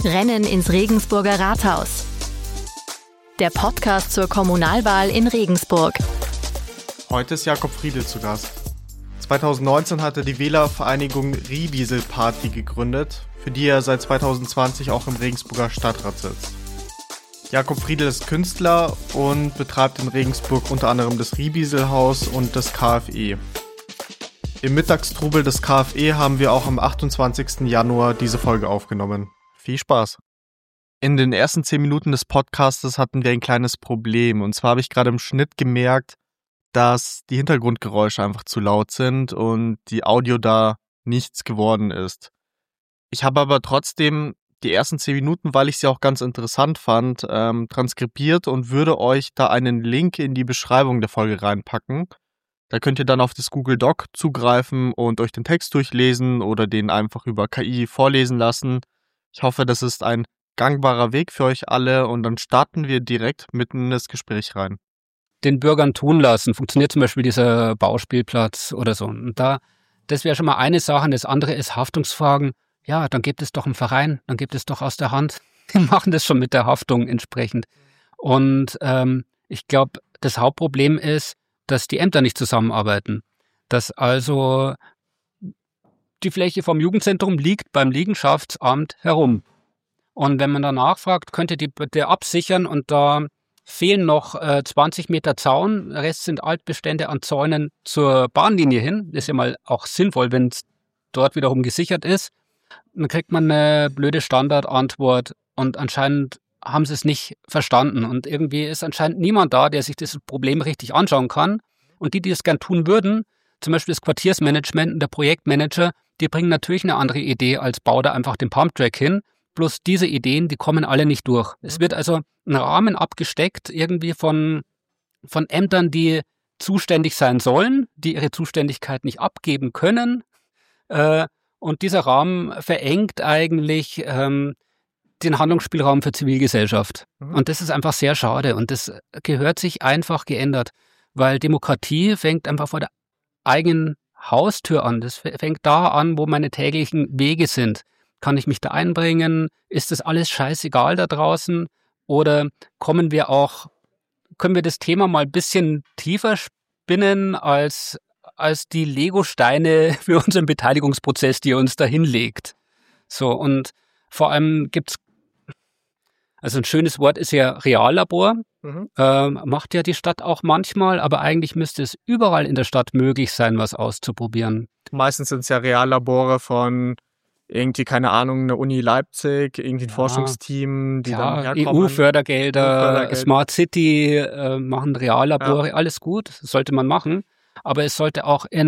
Rennen ins Regensburger Rathaus. Der Podcast zur Kommunalwahl in Regensburg. Heute ist Jakob Friedl zu Gast. 2019 hatte die Wählervereinigung Riebisel Party gegründet, für die er seit 2020 auch im Regensburger Stadtrat sitzt. Jakob Friedl ist Künstler und betreibt in Regensburg unter anderem das Riebisel-Haus und das KfE. Im Mittagstrubel des KfE haben wir auch am 28. Januar diese Folge aufgenommen. Viel Spaß! In den ersten 10 Minuten des Podcastes hatten wir ein kleines Problem. Und zwar habe ich gerade im Schnitt gemerkt, dass die Hintergrundgeräusche einfach zu laut sind und die Audio da nichts geworden ist. Ich habe aber trotzdem die ersten 10 Minuten, weil ich sie auch ganz interessant fand, transkribiert und würde euch da einen Link in die Beschreibung der Folge reinpacken. Da könnt ihr dann auf das Google Doc zugreifen und euch den Text durchlesen oder den einfach über KI vorlesen lassen. Ich hoffe, das ist ein gangbarer Weg für euch alle und dann starten wir direkt mitten in das Gespräch rein. Den Bürgern tun lassen, funktioniert zum Beispiel dieser Bauspielplatz oder so. Und das wäre schon mal eine Sache. Und das andere ist Haftungsfragen. Ja, dann gebt es doch einen Verein, dann gebt es doch aus der Hand. Die machen das schon mit der Haftung entsprechend. Und ich glaube, das Hauptproblem ist, dass die Ämter nicht zusammenarbeiten. Dass also die Fläche vom Jugendzentrum liegt beim Liegenschaftsamt herum. Und wenn man danach fragt, könnt ihr die bitte absichern und da fehlen noch 20 Meter Zaun, der Rest sind Altbestände an Zäunen zur Bahnlinie hin. Das ist ja mal auch sinnvoll, wenn es dort wiederum gesichert ist. Dann kriegt man eine blöde Standardantwort und anscheinend haben sie es nicht verstanden. Und irgendwie ist anscheinend niemand da, der sich das Problem richtig anschauen kann. Und die es gern tun würden, zum Beispiel das Quartiersmanagement und der Projektmanager, die bringen natürlich eine andere Idee als bau da einfach den Pumptrack hin. Bloß diese Ideen, die kommen alle nicht durch. Es wird also ein Rahmen abgesteckt irgendwie von Ämtern, die zuständig sein sollen, die ihre Zuständigkeit nicht abgeben können. Und dieser Rahmen verengt eigentlich den Handlungsspielraum für Zivilgesellschaft. Und das ist einfach sehr schade. Und das gehört sich einfach geändert, weil Demokratie fängt einfach vor der eigenen Haustür an. Das fängt da an, wo meine täglichen Wege sind. Kann ich mich da einbringen? Ist das alles scheißegal da draußen? Oder können wir das Thema mal ein bisschen tiefer spinnen als die Lego-Steine für unseren Beteiligungsprozess, die ihr uns da hinlegt? So, und vor allem gibt's, also ein schönes Wort ist ja Reallabor. Macht ja die Stadt auch manchmal, aber eigentlich müsste es überall in der Stadt möglich sein, was auszuprobieren. Meistens sind es ja Reallabore von irgendwie, keine Ahnung, eine Uni Leipzig, irgendwie ein Forschungsteam, die dann herkommen. EU-Fördergelder, Smart City machen Reallabore, alles gut, sollte man machen. Aber es sollte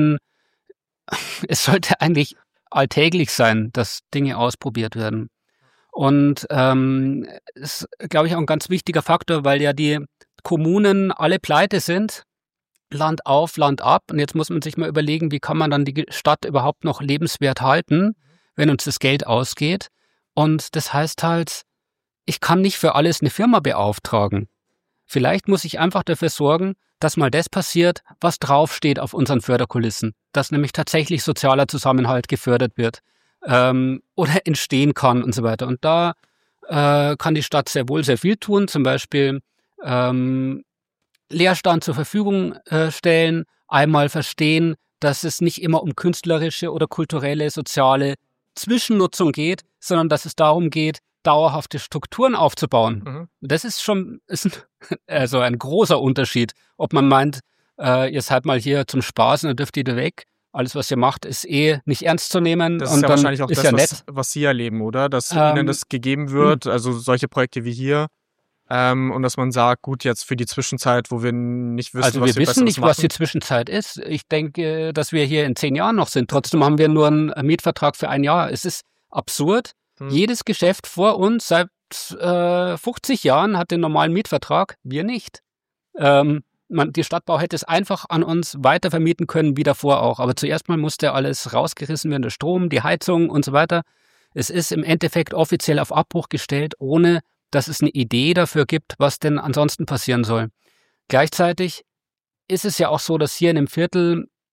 eigentlich alltäglich sein, dass Dinge ausprobiert werden. Und ist, glaube ich, auch ein ganz wichtiger Faktor, weil ja die Kommunen alle pleite sind, Land auf, Land ab. Und jetzt muss man sich mal überlegen, wie kann man dann die Stadt überhaupt noch lebenswert halten, wenn uns das Geld ausgeht. Und das heißt halt, ich kann nicht für alles eine Firma beauftragen. Vielleicht muss ich einfach dafür sorgen, dass mal das passiert, was draufsteht auf unseren Förderkulissen. Dass nämlich tatsächlich sozialer Zusammenhalt gefördert wird oder entstehen kann und so weiter. Und da kann die Stadt sehr wohl sehr viel tun. Zum Beispiel Leerstand zur Verfügung stellen, einmal verstehen, dass es nicht immer um künstlerische oder kulturelle, soziale Zwischennutzung geht, sondern dass es darum geht, dauerhafte Strukturen aufzubauen. Das ist also ein großer Unterschied, ob man meint, ihr seid mal hier zum Spaß und dann dürft ihr da weg. Alles, was ihr macht, ist nicht ernst zu nehmen. Das und ist ja dann wahrscheinlich auch ist das, ja nett. was Sie erleben, oder? Dass Ihnen das gegeben wird, also solche Projekte wie hier. Und dass man sagt, gut, jetzt für die Zwischenzeit, wo wir nicht wissen, also was wir wissen nicht, machen. was die Zwischenzeit ist. Ich denke, dass wir hier in 10 Jahren noch sind. Trotzdem haben wir nur einen Mietvertrag für 1 Jahr. Es ist absurd. Jedes Geschäft vor uns seit 50 Jahren hat den normalen Mietvertrag, wir nicht. Die Stadtbau hätte es einfach an uns weiter vermieten können, wie davor auch. Aber zuerst mal musste alles rausgerissen werden, der Strom, die Heizung und so weiter. Es ist im Endeffekt offiziell auf Abbruch gestellt, ohne dass es eine Idee dafür gibt, was denn ansonsten passieren soll. Gleichzeitig ist es ja auch so, dass hier in dem Viertel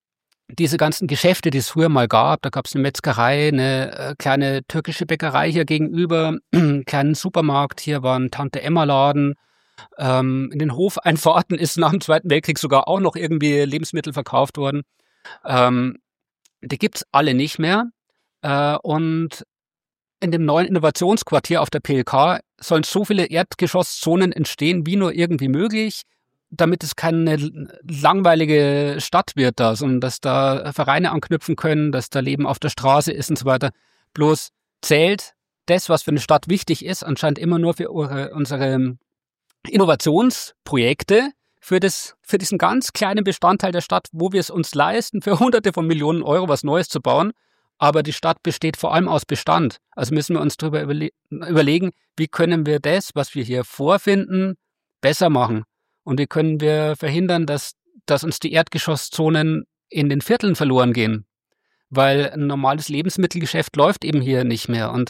diese ganzen Geschäfte, die es früher mal gab, da gab es eine Metzgerei, eine kleine türkische Bäckerei hier gegenüber, einen kleinen Supermarkt, hier war ein Tante-Emma-Laden. In den Hofeinfahrten ist nach dem Zweiten Weltkrieg sogar auch noch irgendwie Lebensmittel verkauft worden. Die gibt's alle nicht mehr. Und in dem neuen Innovationsquartier auf der PLK sollen so viele Erdgeschosszonen entstehen, wie nur irgendwie möglich, damit es keine langweilige Stadt wird da, sondern dass da Vereine anknüpfen können, dass da Leben auf der Straße ist und so weiter. Bloß zählt das, was für eine Stadt wichtig ist, anscheinend immer nur für unsere Innovationsprojekte, für diesen ganz kleinen Bestandteil der Stadt, wo wir es uns leisten, für Hunderte von Millionen Euro was Neues zu bauen. Aber die Stadt besteht vor allem aus Bestand. Also müssen wir uns darüber überlegen, wie können wir das, was wir hier vorfinden, besser machen. Und wie können wir verhindern, dass uns die Erdgeschosszonen in den Vierteln verloren gehen. Weil ein normales Lebensmittelgeschäft läuft eben hier nicht mehr. Und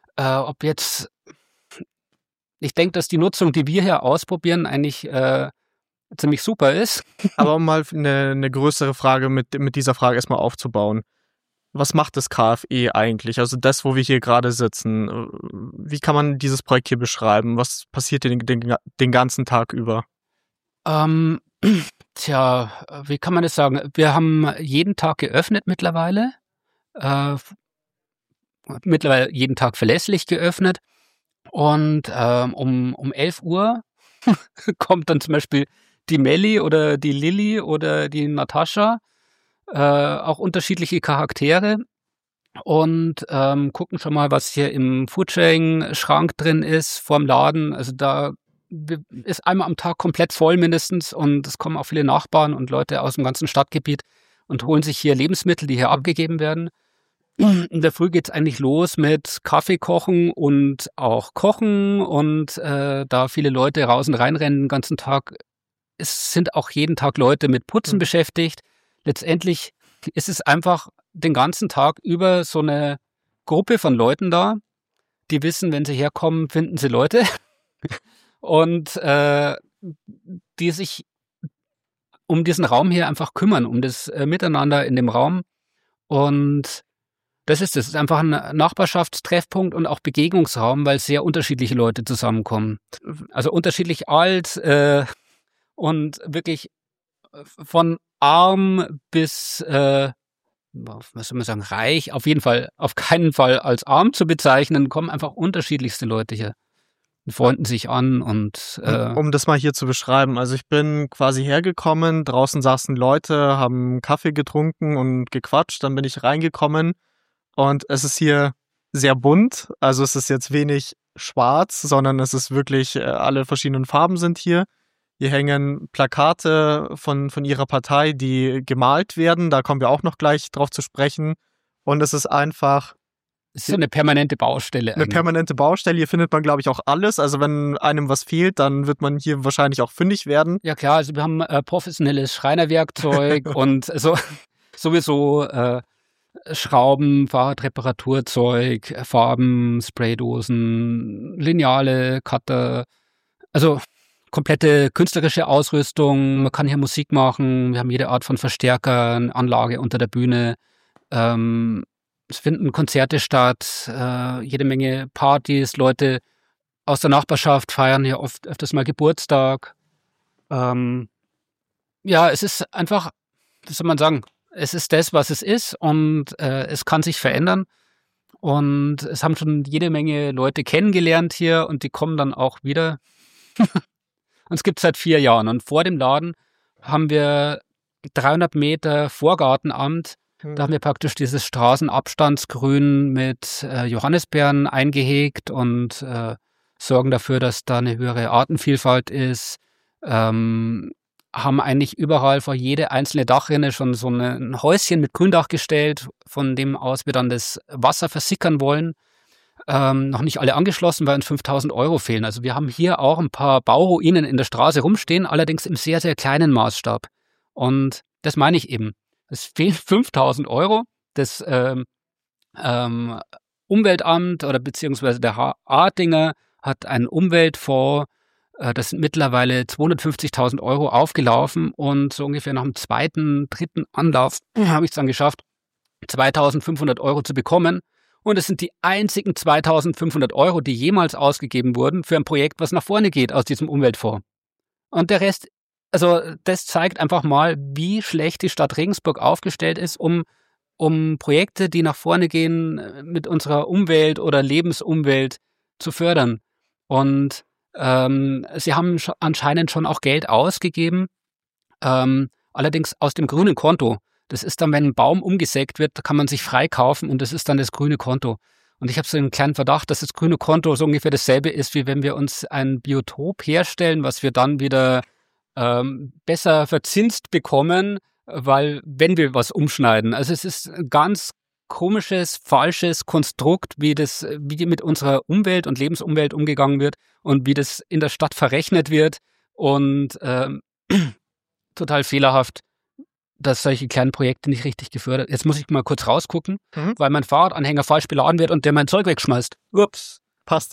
ich denke, dass die Nutzung, die wir hier ausprobieren, eigentlich ziemlich super ist. Aber um mal eine größere Frage mit dieser Frage erstmal aufzubauen. Was macht das KfE eigentlich? Also das, wo wir hier gerade sitzen. Wie kann man dieses Projekt hier beschreiben? Was passiert hier den ganzen Tag über? Wie kann man das sagen? Wir haben jeden Tag geöffnet mittlerweile. Mittlerweile jeden Tag verlässlich geöffnet. Und um 11 Uhr kommt dann zum Beispiel die Melli oder die Lilly oder die Natascha, auch unterschiedliche Charaktere, und gucken schon mal, was hier im Foodsharing-Schrank drin ist vorm Laden. Also da ist einmal am Tag komplett voll mindestens, und es kommen auch viele Nachbarn und Leute aus dem ganzen Stadtgebiet und holen sich hier Lebensmittel, die hier abgegeben werden. In der Früh geht's eigentlich los mit Kaffee kochen und auch kochen, und da viele Leute raus und reinrennen den ganzen Tag, es sind auch jeden Tag Leute mit Putzen beschäftigt. Letztendlich ist es einfach den ganzen Tag über so eine Gruppe von Leuten da, die wissen, wenn sie herkommen, finden sie Leute und die sich um diesen Raum hier einfach kümmern, um das Miteinander in dem Raum. Und das ist einfach ein Nachbarschaftstreffpunkt und auch Begegnungsraum, weil sehr unterschiedliche Leute zusammenkommen. Also unterschiedlich alt und wirklich von arm bis, was soll man sagen, reich, auf jeden Fall, auf keinen Fall als arm zu bezeichnen, kommen einfach unterschiedlichste Leute hier. Freunden sich an und um das mal hier zu beschreiben, also ich bin quasi hergekommen, draußen saßen Leute, haben Kaffee getrunken und gequatscht, dann bin ich reingekommen und es ist hier sehr bunt, also es ist jetzt wenig schwarz, sondern es ist wirklich, alle verschiedenen Farben sind hier. Hier hängen Plakate von ihrer Partei, die gemalt werden, da kommen wir auch noch gleich drauf zu sprechen, und es ist einfach es ist so eine permanente Baustelle. Eine permanente Baustelle. Hier findet man, glaube ich, auch alles. Also wenn einem was fehlt, dann wird man hier wahrscheinlich auch fündig werden. Ja klar, also wir haben professionelles Schreinerwerkzeug und sowieso Schrauben, Fahrradreparaturzeug, Farben, Spraydosen, Lineale, Cutter. Also komplette künstlerische Ausrüstung. Man kann hier Musik machen. Wir haben jede Art von Verstärkern, Anlage unter der Bühne. Es finden Konzerte statt, jede Menge Partys, Leute aus der Nachbarschaft feiern hier öfters mal Geburtstag. Es ist einfach, was soll man sagen, es ist das, was es ist, und es kann sich verändern. Und es haben schon jede Menge Leute kennengelernt hier, und die kommen dann auch wieder. Und es gibt es seit 4 Jahren. Und vor dem Laden haben wir 300 Meter Vorgartenamt. Da haben wir praktisch dieses Straßenabstandsgrün mit Johannisbeeren eingehegt und sorgen dafür, dass da eine höhere Artenvielfalt ist. Haben eigentlich überall vor jede einzelne Dachrinne schon so ein Häuschen mit Gründach gestellt, von dem aus wir dann das Wasser versickern wollen. Noch nicht alle angeschlossen, weil uns 5.000 Euro fehlen. Also wir haben hier auch ein paar Bauruinen in der Straße rumstehen, allerdings im sehr, sehr kleinen Maßstab. Und das meine ich eben. Es fehlen 5.000 Euro. Das Umweltamt oder beziehungsweise der Artinger hat einen Umweltfonds Das sind mittlerweile 250.000 Euro aufgelaufen und so ungefähr nach dem zweiten, dritten Anlauf habe ich es dann geschafft, 2.500 Euro zu bekommen. Und es sind die einzigen 2.500 Euro, die jemals ausgegeben wurden für ein Projekt, was nach vorne geht aus diesem Umweltfonds. Und der Rest, also das zeigt einfach mal, wie schlecht die Stadt Regensburg aufgestellt ist, um Projekte, die nach vorne gehen, mit unserer Umwelt oder Lebensumwelt zu fördern. Und sie haben anscheinend schon auch Geld ausgegeben, allerdings aus dem grünen Konto. Das ist dann, wenn ein Baum umgesägt wird, kann man sich freikaufen und das ist dann das grüne Konto. Und ich habe so einen kleinen Verdacht, dass das grüne Konto so ungefähr dasselbe ist, wie wenn wir uns ein Biotop herstellen, was wir dann wieder besser verzinst bekommen, weil wenn wir was umschneiden. Also es ist ein ganz komisches, falsches Konstrukt, wie mit unserer Umwelt und Lebensumwelt umgegangen wird und wie das in der Stadt verrechnet wird und total fehlerhaft, dass solche kleinen Projekte nicht richtig gefördert. Jetzt muss ich mal kurz rausgucken, weil mein Fahrradanhänger falsch beladen wird und der mein Zeug wegschmeißt. Ups, passt.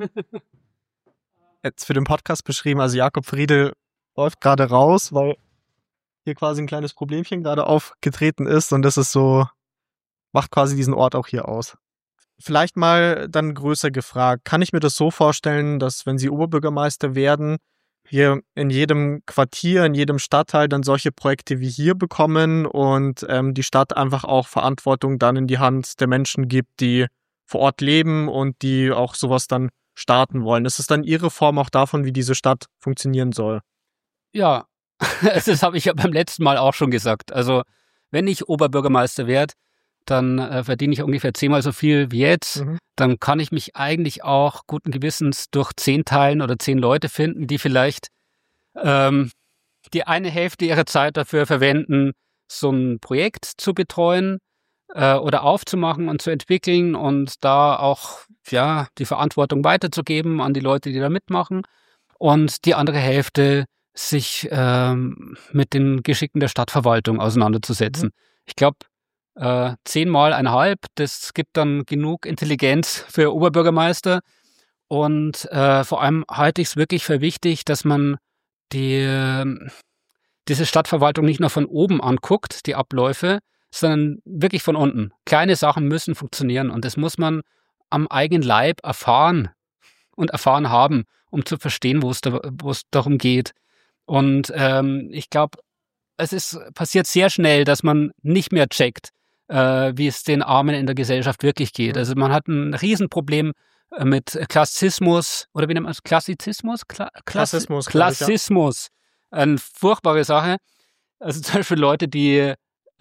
Jetzt für den Podcast beschrieben, also Jakob Friedl läuft gerade raus, weil hier quasi ein kleines Problemchen gerade aufgetreten ist und das ist so, macht quasi diesen Ort auch hier aus. Vielleicht mal dann größer gefragt, kann ich mir das so vorstellen, dass wenn Sie Oberbürgermeister werden, hier in jedem Quartier, in jedem Stadtteil dann solche Projekte wie hier bekommen und die Stadt einfach auch Verantwortung dann in die Hand der Menschen gibt, die vor Ort leben und die auch sowas dann starten wollen. Ist es dann Ihre Form auch davon, wie diese Stadt funktionieren soll? Ja, das habe ich ja beim letzten Mal auch schon gesagt. Also wenn ich Oberbürgermeister werde, dann verdiene ich ungefähr 10-mal so viel wie jetzt. Dann kann ich mich eigentlich auch guten Gewissens durch 10 teilen oder 10 Leute finden, die vielleicht die eine Hälfte ihrer Zeit dafür verwenden, so ein Projekt zu betreuen oder aufzumachen und zu entwickeln und da auch die Verantwortung weiterzugeben an die Leute, die da mitmachen. Und die andere Hälfte sich mit den Geschicken der Stadtverwaltung auseinanderzusetzen. Ich glaube, 10 mal 1,5, das gibt dann genug Intelligenz für Oberbürgermeister. Und vor allem halte ich es wirklich für wichtig, dass man diese Stadtverwaltung nicht nur von oben anguckt, die Abläufe, sondern wirklich von unten. Kleine Sachen müssen funktionieren und das muss man am eigenen Leib erfahren haben, um zu verstehen, wo es darum geht. Und ich glaube, passiert sehr schnell, dass man nicht mehr checkt, wie es den Armen in der Gesellschaft wirklich geht. Also man hat ein Riesenproblem mit Klassismus, oder wie nennt man es? Klassizismus? Klassismus. Eine furchtbare Sache. Also zum Beispiel Leute, die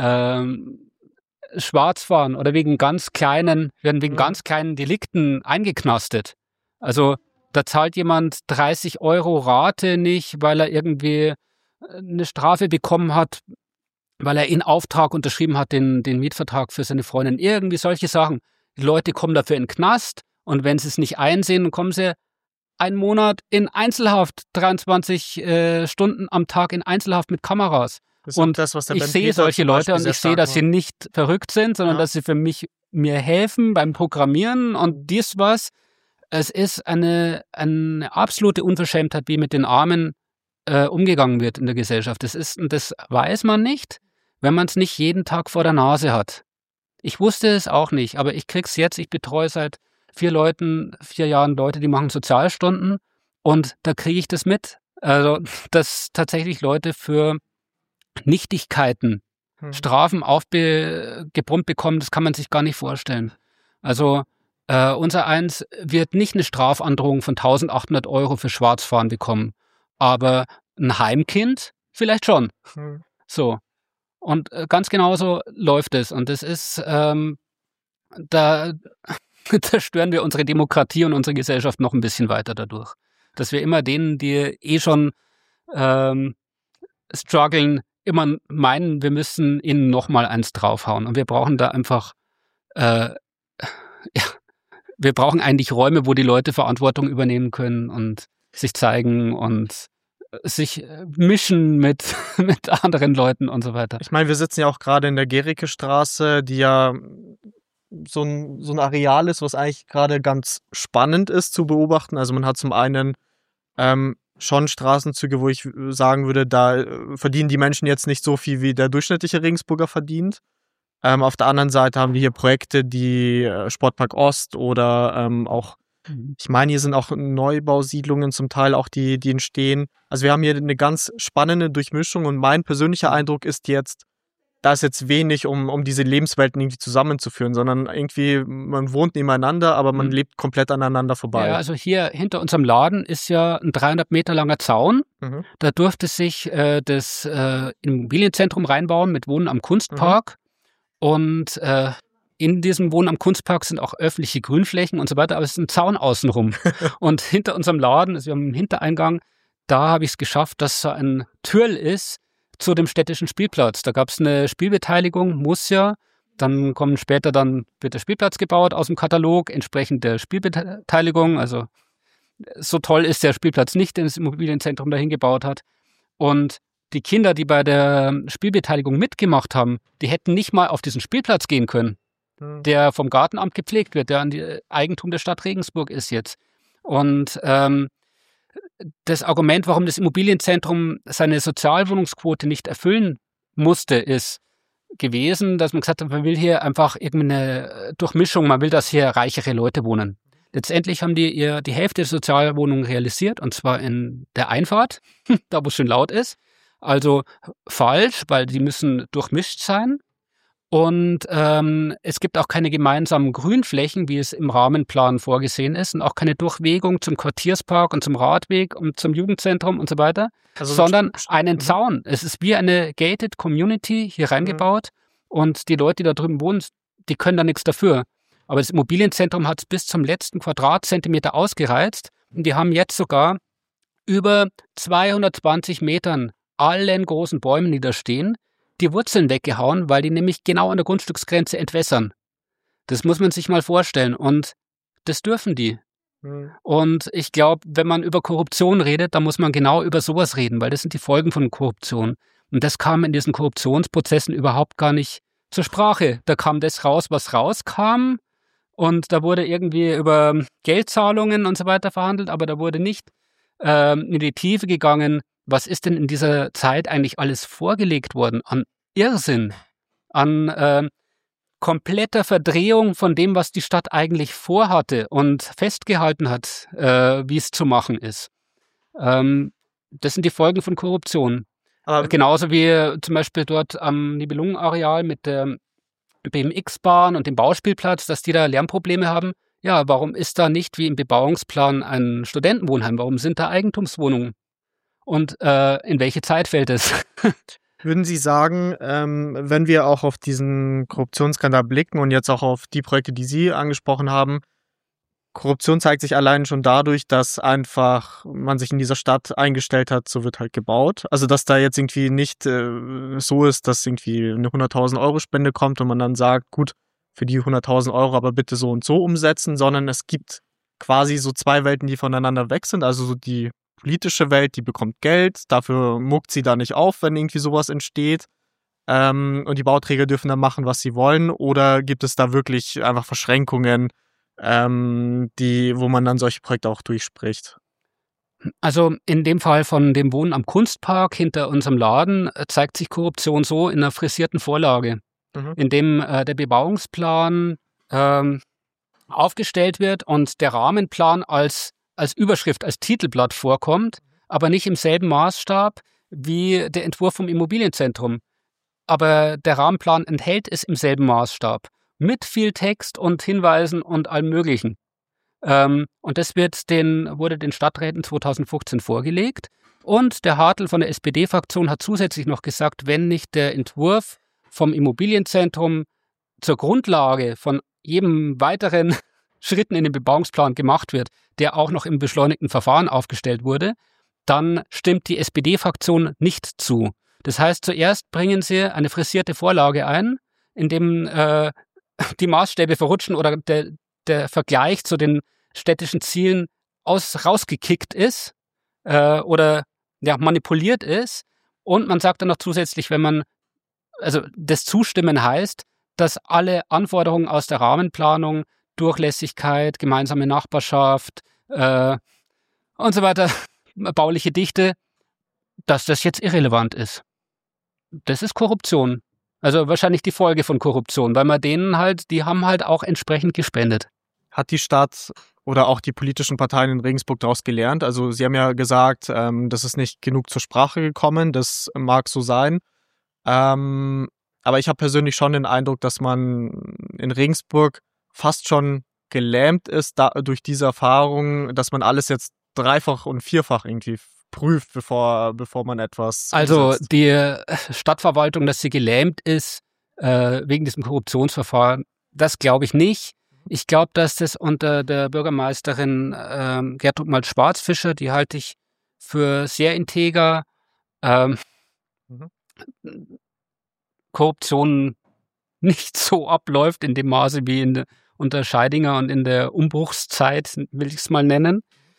schwarz fahren oder werden wegen ganz kleinen Delikten eingeknastet. Also da zahlt jemand 30 Euro Rate nicht, weil er irgendwie eine Strafe bekommen hat, weil er in Auftrag unterschrieben hat, den Mietvertrag für seine Freundin. Irgendwie solche Sachen. Die Leute kommen dafür in den Knast und wenn sie es nicht einsehen, kommen sie einen Monat in Einzelhaft, 23 Stunden am Tag in Einzelhaft mit Kameras. Und das, was ich sehe solche Leute und ich sehe, dass sie nicht verrückt sind, sondern dass sie mir helfen beim Programmieren und dies was. Es ist eine absolute Unverschämtheit, wie mit den Armen umgegangen wird in der Gesellschaft. Das weiß man nicht, wenn man es nicht jeden Tag vor der Nase hat. Ich wusste es auch nicht, aber ich krieg's jetzt. Ich betreue seit 4 Jahren Leute, die machen Sozialstunden und da kriege ich das mit. Also, dass tatsächlich Leute für Nichtigkeiten Strafen aufgebrummt bekommen, das kann man sich gar nicht vorstellen. Also unser Eins wird nicht eine Strafandrohung von 1.800 Euro für Schwarzfahren bekommen, aber ein Heimkind vielleicht schon. So. Und ganz genauso läuft es. Und das ist, da zerstören wir unsere Demokratie und unsere Gesellschaft noch ein bisschen weiter dadurch. Dass wir immer denen, die schon strugglen, immer meinen, wir müssen ihnen nochmal eins draufhauen. Und wir brauchen da einfach, wir brauchen eigentlich Räume, wo die Leute Verantwortung übernehmen können und sich zeigen und sich mischen mit anderen Leuten und so weiter. Ich meine, wir sitzen ja auch gerade in der Gericke-Straße, die ja so ein Areal ist, was eigentlich gerade ganz spannend ist zu beobachten. Also man hat zum einen schon Straßenzüge, wo ich sagen würde, da verdienen die Menschen jetzt nicht so viel, wie der durchschnittliche Regensburger verdient. Auf der anderen Seite haben wir hier Projekte, die Sportpark Ost oder auch, ich meine, hier sind auch Neubausiedlungen zum Teil auch, die entstehen. Also wir haben hier eine ganz spannende Durchmischung und mein persönlicher Eindruck ist jetzt, da ist jetzt wenig, um diese Lebenswelten irgendwie zusammenzuführen, sondern irgendwie, man wohnt nebeneinander, aber man lebt komplett aneinander vorbei. Ja, also hier hinter unserem Laden ist ja ein 300 Meter langer Zaun. Da durfte sich das Immobilienzentrum reinbauen mit Wohnen am Kunstpark. Und in diesem Wohnen am Kunstpark sind auch öffentliche Grünflächen und so weiter, aber es ist ein Zaun außenrum. Und hinter unserem Laden, also wir haben einen Hintereingang, da habe ich es geschafft, dass so ein Türl ist zu dem städtischen Spielplatz. Da gab es eine Spielbeteiligung, muss ja. Dann wird der Spielplatz gebaut aus dem Katalog, entsprechend der Spielbeteiligung. Also so toll ist der Spielplatz nicht, den das Immobilienzentrum dahin gebaut hat. Und die Kinder, die bei der Spielbeteiligung mitgemacht haben, die hätten nicht mal auf diesen Spielplatz gehen können, der vom Gartenamt gepflegt wird, der an die Eigentum der Stadt Regensburg ist jetzt. Und das Argument, warum das Immobilienzentrum seine Sozialwohnungsquote nicht erfüllen musste, ist gewesen, dass man gesagt hat, man will hier einfach irgendeine Durchmischung, man will, dass hier reichere Leute wohnen. Letztendlich haben die die Hälfte der Sozialwohnungen realisiert, und zwar in der Einfahrt, da wo es schön laut ist. Also falsch, weil die müssen durchmischt sein. Und es gibt auch keine gemeinsamen Grünflächen, wie es im Rahmenplan vorgesehen ist, und auch keine Durchwegung zum Quartierspark und zum Radweg und zum Jugendzentrum und so weiter, sondern einen Zaun. Es ist wie eine gated Community hier reingebaut und die Leute, die da drüben wohnen, die können da nichts dafür. Aber das Immobilienzentrum hat es bis zum letzten Quadratzentimeter ausgereizt und die haben jetzt sogar über 220 Metern allen großen Bäumen, die da stehen, die Wurzeln weggehauen, weil die nämlich genau an der Grundstücksgrenze entwässern. Das muss man sich mal vorstellen und das dürfen die. Und ich glaube, wenn man über Korruption redet, dann muss man genau über sowas reden, weil das sind die Folgen von Korruption. Und das kam in diesen Korruptionsprozessen überhaupt gar nicht zur Sprache. Da kam das raus, was rauskam und da wurde irgendwie über Geldzahlungen und so weiter verhandelt, aber da wurde nicht in die Tiefe gegangen, was ist denn in dieser Zeit eigentlich alles vorgelegt worden an Irrsinn, an kompletter Verdrehung von dem, was die Stadt eigentlich vorhatte und festgehalten hat, wie es zu machen ist. Das sind die Folgen von Korruption. Genauso wie zum Beispiel dort am Nibelungenareal mit der BMX-Bahn und dem Bauspielplatz, dass die da Lärmprobleme haben. Ja, warum ist da nicht wie im Bebauungsplan ein Studentenwohnheim? Warum sind da Eigentumswohnungen? Und in welche Zeit fällt es? Würden Sie sagen, wenn wir auch auf diesen Korruptionsskandal blicken und jetzt auch auf die Projekte, die Sie angesprochen haben, Korruption zeigt sich allein schon dadurch, dass einfach man sich in dieser Stadt eingestellt hat, so wird halt gebaut. Also dass da jetzt irgendwie nicht so ist, dass irgendwie eine 100.000 Euro Spende kommt und man dann sagt, gut, für die 100.000 Euro aber bitte so und so umsetzen, sondern es gibt quasi so zwei Welten, die voneinander weg sind. Also so die politische Welt, die bekommt Geld, dafür muckt sie da nicht auf, wenn irgendwie sowas entsteht. Und die Bauträger dürfen dann machen, was sie wollen. Oder gibt es da wirklich einfach Verschränkungen, wo man dann solche Projekte auch durchspricht? Also in dem Fall von dem Wohnen am Kunstpark hinter unserem Laden zeigt sich Korruption so in einer frisierten Vorlage, in dem der Bebauungsplan aufgestellt wird und der Rahmenplan als Überschrift, als Titelblatt vorkommt, aber nicht im selben Maßstab wie der Entwurf vom Immobilienzentrum. Aber der Rahmenplan enthält es im selben Maßstab, mit viel Text und Hinweisen und allem Möglichen. Und das wurde den Stadträten 2015 vorgelegt. Und der Hartl von der SPD-Fraktion hat zusätzlich noch gesagt, wenn nicht der Entwurf vom Immobilienzentrum zur Grundlage von jedem weiteren Schritten in den Bebauungsplan gemacht wird, der auch noch im beschleunigten Verfahren aufgestellt wurde, dann stimmt die SPD-Fraktion nicht zu. Das heißt, zuerst bringen sie eine frisierte Vorlage ein, in dem die Maßstäbe verrutschen oder der Vergleich zu den städtischen Zielen rausgekickt ist oder manipuliert ist. Und man sagt dann noch zusätzlich, das Zustimmen heißt, dass alle Anforderungen aus der Rahmenplanung, Durchlässigkeit, gemeinsame Nachbarschaft und so weiter, bauliche Dichte, dass das jetzt irrelevant ist. Das ist Korruption. Also wahrscheinlich die Folge von Korruption, weil man denen halt, die haben halt auch entsprechend gespendet. Hat die Stadt oder auch die politischen Parteien in Regensburg daraus gelernt? Also Sie haben ja gesagt, das ist nicht genug zur Sprache gekommen, das mag so sein. Aber ich habe persönlich schon den Eindruck, dass man in Regensburg fast schon gelähmt ist durch diese Erfahrung, dass man alles jetzt dreifach und vierfach irgendwie prüft, bevor man etwas Also umsetzt. die Stadtverwaltung, dass sie gelähmt ist wegen diesem Korruptionsverfahren, das glaube ich nicht. Ich glaube, dass das unter der Bürgermeisterin Gertrud Malz-Schwarzfischer, die halte ich für sehr integer, Korruption nicht so abläuft in dem Maße wie unter Scheidinger und in der Umbruchszeit, will ich es mal nennen.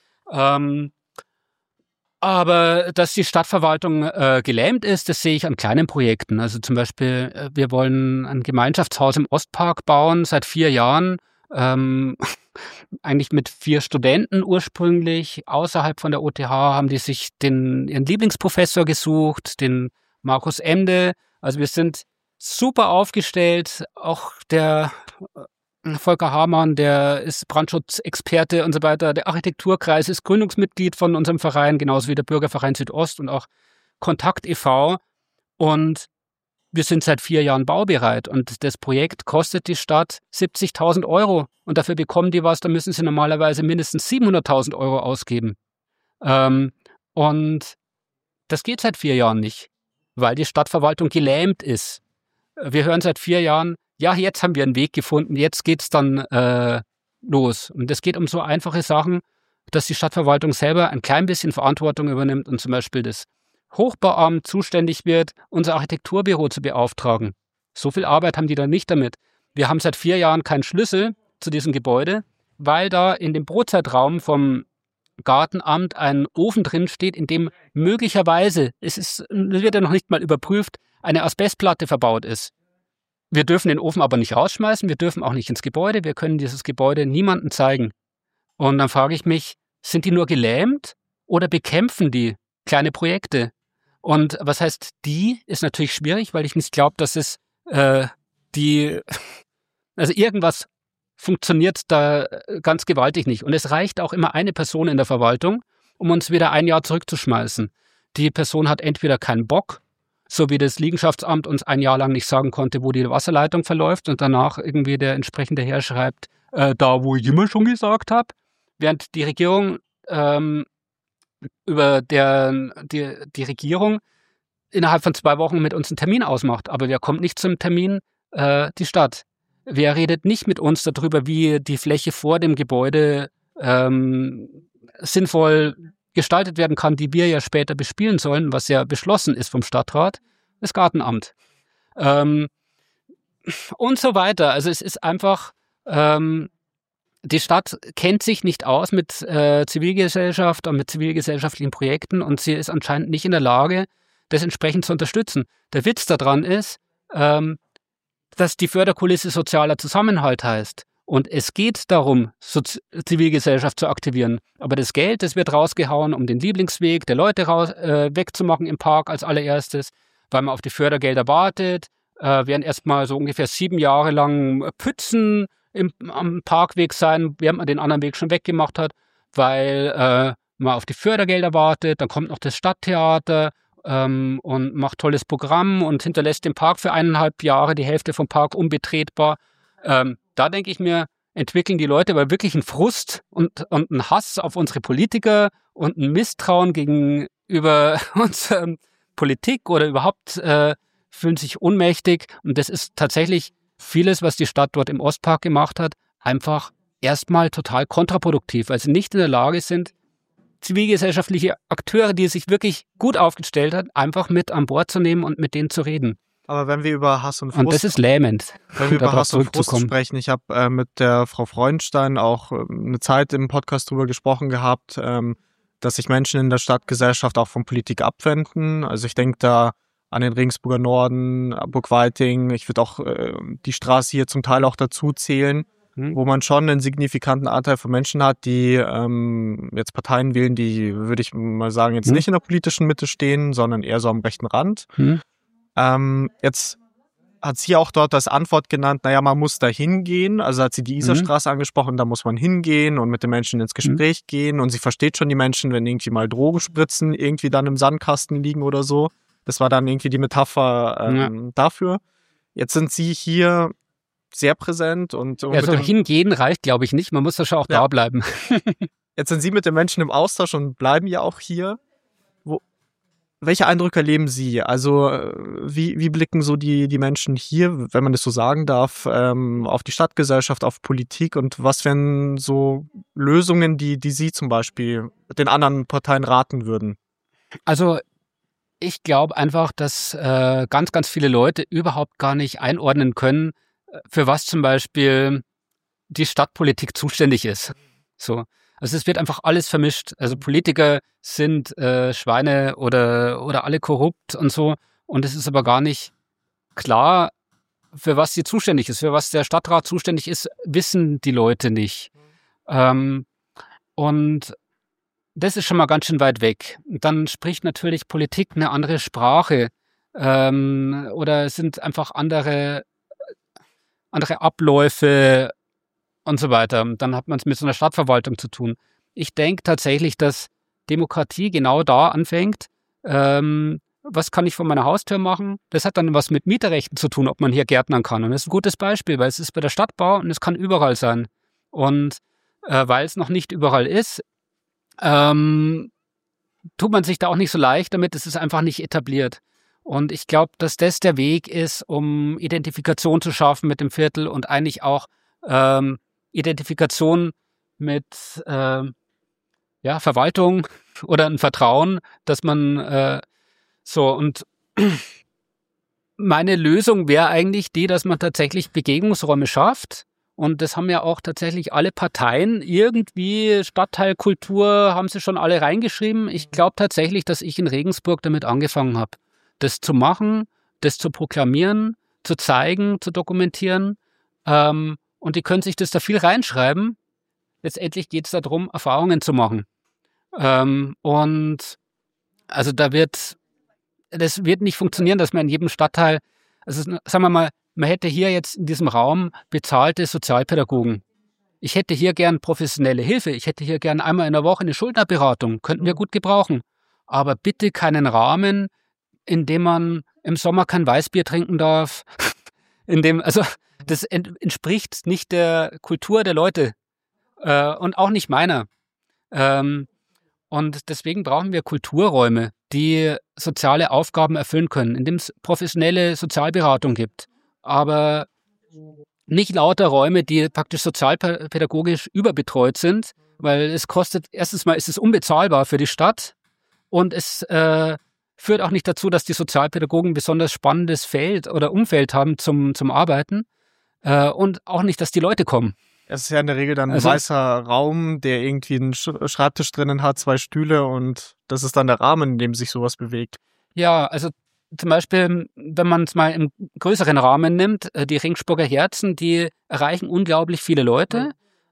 Aber dass die Stadtverwaltung gelähmt ist, das sehe ich an kleinen Projekten. Also zum Beispiel, wir wollen ein Gemeinschaftshaus im Ostpark bauen seit 4 Jahren. Eigentlich mit 4 Studenten ursprünglich. Außerhalb von der OTH haben die sich ihren Lieblingsprofessor gesucht, den Markus Emde. Also wir sind super aufgestellt. Auch der Volker Hamann, der ist Brandschutzexperte und so weiter. Der Architekturkreis ist Gründungsmitglied von unserem Verein, genauso wie der Bürgerverein Südost und auch Kontakt e.V. Und wir sind seit 4 Jahren baubereit und das Projekt kostet die Stadt 70.000 Euro und dafür bekommen die was, da müssen sie normalerweise mindestens 700.000 Euro ausgeben. Und das geht seit 4 Jahren nicht, weil die Stadtverwaltung gelähmt ist. Wir hören seit 4 Jahren, ja, jetzt haben wir einen Weg gefunden, jetzt geht's dann los. Und es geht um so einfache Sachen, dass die Stadtverwaltung selber ein klein bisschen Verantwortung übernimmt und zum Beispiel das Hochbauamt zuständig wird, unser Architekturbüro zu beauftragen. So viel Arbeit haben die da nicht damit. Wir haben seit 4 Jahren keinen Schlüssel zu diesem Gebäude, weil da in dem Brotzeitraum vom Gartenamt ein Ofen drin steht, in dem möglicherweise, das wird ja noch nicht mal überprüft, eine Asbestplatte verbaut ist. Wir dürfen den Ofen aber nicht rausschmeißen, wir dürfen auch nicht ins Gebäude, wir können dieses Gebäude niemandem zeigen. Und dann frage ich mich, sind die nur gelähmt oder bekämpfen die kleine Projekte? Und was heißt die, ist natürlich schwierig, weil ich nicht glaube, dass es also irgendwas funktioniert da ganz gewaltig nicht. Und es reicht auch immer eine Person in der Verwaltung, um uns wieder 1 Jahr zurückzuschmeißen. Die Person hat entweder keinen Bock, so wie das Liegenschaftsamt uns 1 Jahr lang nicht sagen konnte, wo die Wasserleitung verläuft und danach irgendwie der entsprechende Herr schreibt, da wo ich immer schon gesagt habe, während die Regierung die Regierung innerhalb von 2 Wochen mit uns einen Termin ausmacht. Aber wer kommt nicht zum Termin? Die Stadt. Wer redet nicht mit uns darüber, wie die Fläche vor dem Gebäude sinnvoll gestaltet werden kann, die wir ja später bespielen sollen, was ja beschlossen ist vom Stadtrat, das Gartenamt. Und so weiter. Also es ist einfach, die Stadt kennt sich nicht aus mit Zivilgesellschaft und mit zivilgesellschaftlichen Projekten und sie ist anscheinend nicht in der Lage, das entsprechend zu unterstützen. Der Witz daran ist, dass die Förderkulisse sozialer Zusammenhalt heißt. Und es geht darum, Zivilgesellschaft zu aktivieren. Aber das Geld, das wird rausgehauen, um den Lieblingsweg der Leute wegzumachen im Park als allererstes, weil man auf die Fördergelder wartet, während erstmal so ungefähr 7 Jahre lang Pützen am Parkweg sein, während man den anderen Weg schon weggemacht hat, weil man auf die Fördergelder wartet. Dann kommt noch das Stadttheater und macht tolles Programm und hinterlässt den Park für 1,5 Jahre, die Hälfte vom Park unbetretbar. Da denke ich mir, entwickeln die Leute aber wirklich einen Frust und einen Hass auf unsere Politiker und ein Misstrauen gegenüber unserer Politik oder überhaupt fühlen sich ohnmächtig. Und das ist tatsächlich vieles, was die Stadt dort im Ostpark gemacht hat, einfach erstmal total kontraproduktiv, weil sie nicht in der Lage sind, zivilgesellschaftliche Akteure, die sich wirklich gut aufgestellt hat, einfach mit an Bord zu nehmen und mit denen zu reden. Aber wenn wir über Hass und Frust, und das ist lähmend, wenn wir über Hass und Frust sprechen, ich habe mit der Frau Freudenstein auch eine Zeit im Podcast drüber gesprochen gehabt, dass sich Menschen in der Stadtgesellschaft auch von Politik abwenden. Also ich denke da an den Regensburger Norden, Burg Weiting, ich würde auch die Straße hier zum Teil auch dazu zählen. wo man schon einen signifikanten Anteil von Menschen hat, die jetzt Parteien wählen, die, würde ich mal sagen, jetzt nicht in der politischen Mitte stehen, sondern eher so am rechten Rand. Jetzt hat sie auch dort als Antwort genannt, naja, man muss da hingehen. Also hat sie die Isarstraße angesprochen, da muss man hingehen und mit den Menschen ins Gespräch gehen. Und sie versteht schon die Menschen, wenn irgendwie mal Drogenspritzen irgendwie dann im Sandkasten liegen oder so. Das war dann irgendwie die Metapher dafür. Jetzt sind sie hier sehr präsent. Und also hingehen reicht, glaube ich, nicht. Man muss da schon auch da bleiben. Jetzt sind sie mit den Menschen im Austausch und bleiben ja auch hier. Welche Eindrücke erleben Sie? Also wie blicken so die Menschen hier, wenn man das so sagen darf, auf die Stadtgesellschaft, auf Politik, und was wären so Lösungen, die Sie zum Beispiel den anderen Parteien raten würden? Also ich glaube einfach, dass ganz, ganz viele Leute überhaupt gar nicht einordnen können, für was zum Beispiel die Stadtpolitik zuständig ist. So. Also es wird einfach alles vermischt. Also Politiker sind Schweine oder alle korrupt und so. Und es ist aber gar nicht klar, für was sie zuständig ist. Für was der Stadtrat zuständig ist, wissen die Leute nicht. Und das ist schon mal ganz schön weit weg. Dann spricht natürlich Politik eine andere Sprache. Oder es sind einfach andere Abläufe und so weiter. Dann hat man es mit so einer Stadtverwaltung zu tun. Ich denke tatsächlich, dass Demokratie genau da anfängt. Was kann ich vor meiner Haustür machen? Das hat dann was mit Mieterrechten zu tun, ob man hier gärtnern kann. Und das ist ein gutes Beispiel, weil es ist bei der Stadtbau und es kann überall sein. Und weil es noch nicht überall ist, tut man sich da auch nicht so leicht damit. Es ist einfach nicht etabliert. Und ich glaube, dass das der Weg ist, um Identifikation zu schaffen mit dem Viertel und eigentlich auch Identifikation mit Verwaltung oder ein Vertrauen, dass man und meine Lösung wäre eigentlich die, dass man tatsächlich Begegnungsräume schafft. Und das haben ja auch tatsächlich alle Parteien irgendwie, Stadtteilkultur haben sie schon alle reingeschrieben. Ich glaube tatsächlich, dass ich in Regensburg damit angefangen habe, das zu machen, das zu proklamieren, zu zeigen, zu dokumentieren. Und die können sich das da viel reinschreiben. Letztendlich geht es darum, Erfahrungen zu machen. Und also das wird nicht funktionieren, dass man in jedem Stadtteil, also sagen wir mal, man hätte hier jetzt in diesem Raum bezahlte Sozialpädagogen. Ich hätte hier gern professionelle Hilfe. Ich hätte hier gern einmal in der Woche eine Schuldnerberatung. Könnten wir gut gebrauchen. Aber bitte keinen Rahmen, in dem man im Sommer kein Weißbier trinken darf. Das entspricht nicht der Kultur der Leute und auch nicht meiner. Und deswegen brauchen wir Kulturräume, die soziale Aufgaben erfüllen können, in dem es professionelle Sozialberatung gibt. Aber nicht lauter Räume, die praktisch sozialpädagogisch überbetreut sind, weil es kostet, erstens mal ist es unbezahlbar für die Stadt und es führt auch nicht dazu, dass die Sozialpädagogen ein besonders spannendes Feld oder Umfeld haben zum Arbeiten und auch nicht, dass die Leute kommen. Es ist ja in der Regel dann ein weißer Raum, der irgendwie einen Schreibtisch drinnen hat, 2 Stühle, und das ist dann der Rahmen, in dem sich sowas bewegt. Ja, also zum Beispiel, wenn man es mal im größeren Rahmen nimmt, die Regensburger Herzen, die erreichen unglaublich viele Leute.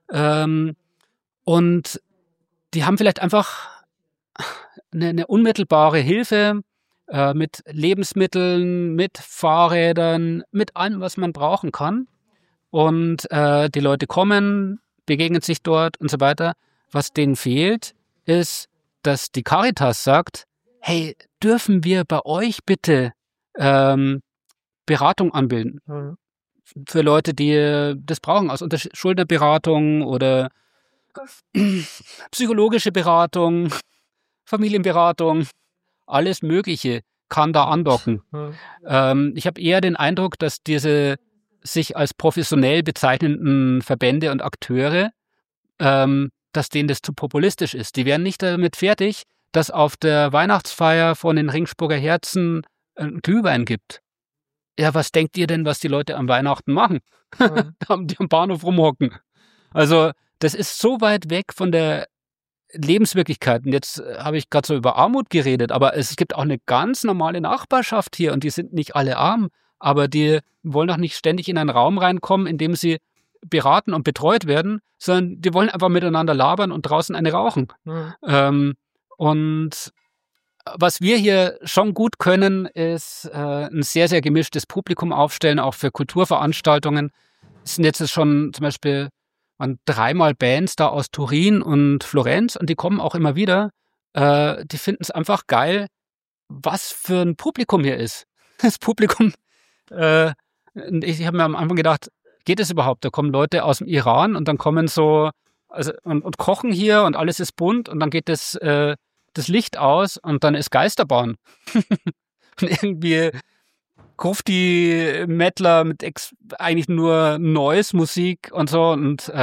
Und die haben vielleicht einfach eine unmittelbare Hilfe mit Lebensmitteln, mit Fahrrädern, mit allem, was man brauchen kann. Und die Leute kommen, begegnen sich dort und so weiter. Was denen fehlt, ist, dass die Caritas sagt, hey, dürfen wir bei euch bitte Beratung anbieten? Für Leute, die das brauchen, aus Schuldnerberatung oder psychologische Beratung, Familienberatung, alles Mögliche kann da andocken. Ich habe eher den Eindruck, dass diese sich als professionell bezeichnenden Verbände und Akteure, dass denen das zu populistisch ist. Die werden nicht damit fertig, dass auf der Weihnachtsfeier von den Regensburger Herzen einen Glühwein gibt. Ja, was denkt ihr denn, was die Leute am Weihnachten machen? Die am Bahnhof rumhocken. Also das ist so weit weg von der Lebenswirklichkeit. Und jetzt habe ich gerade so über Armut geredet, aber es gibt auch eine ganz normale Nachbarschaft hier und die sind nicht alle arm, aber die wollen doch nicht ständig in einen Raum reinkommen, in dem sie beraten und betreut werden, sondern die wollen einfach miteinander labern und draußen eine rauchen. Und was wir hier schon gut können, ist ein sehr, sehr gemischtes Publikum aufstellen, auch für Kulturveranstaltungen. Es sind jetzt schon zum Beispiel 3-mal Bands da aus Turin und Florenz und die kommen auch immer wieder. Die finden es einfach geil, was für ein Publikum hier ist. Das Publikum, ich habe mir am Anfang gedacht, geht es überhaupt? Da kommen Leute aus dem Iran und dann kommen und kochen hier und alles ist bunt und dann geht das Licht aus und dann ist Geisterbahn. Und irgendwie Grufti-Mettler mit eigentlich nur Noise-Musik und so und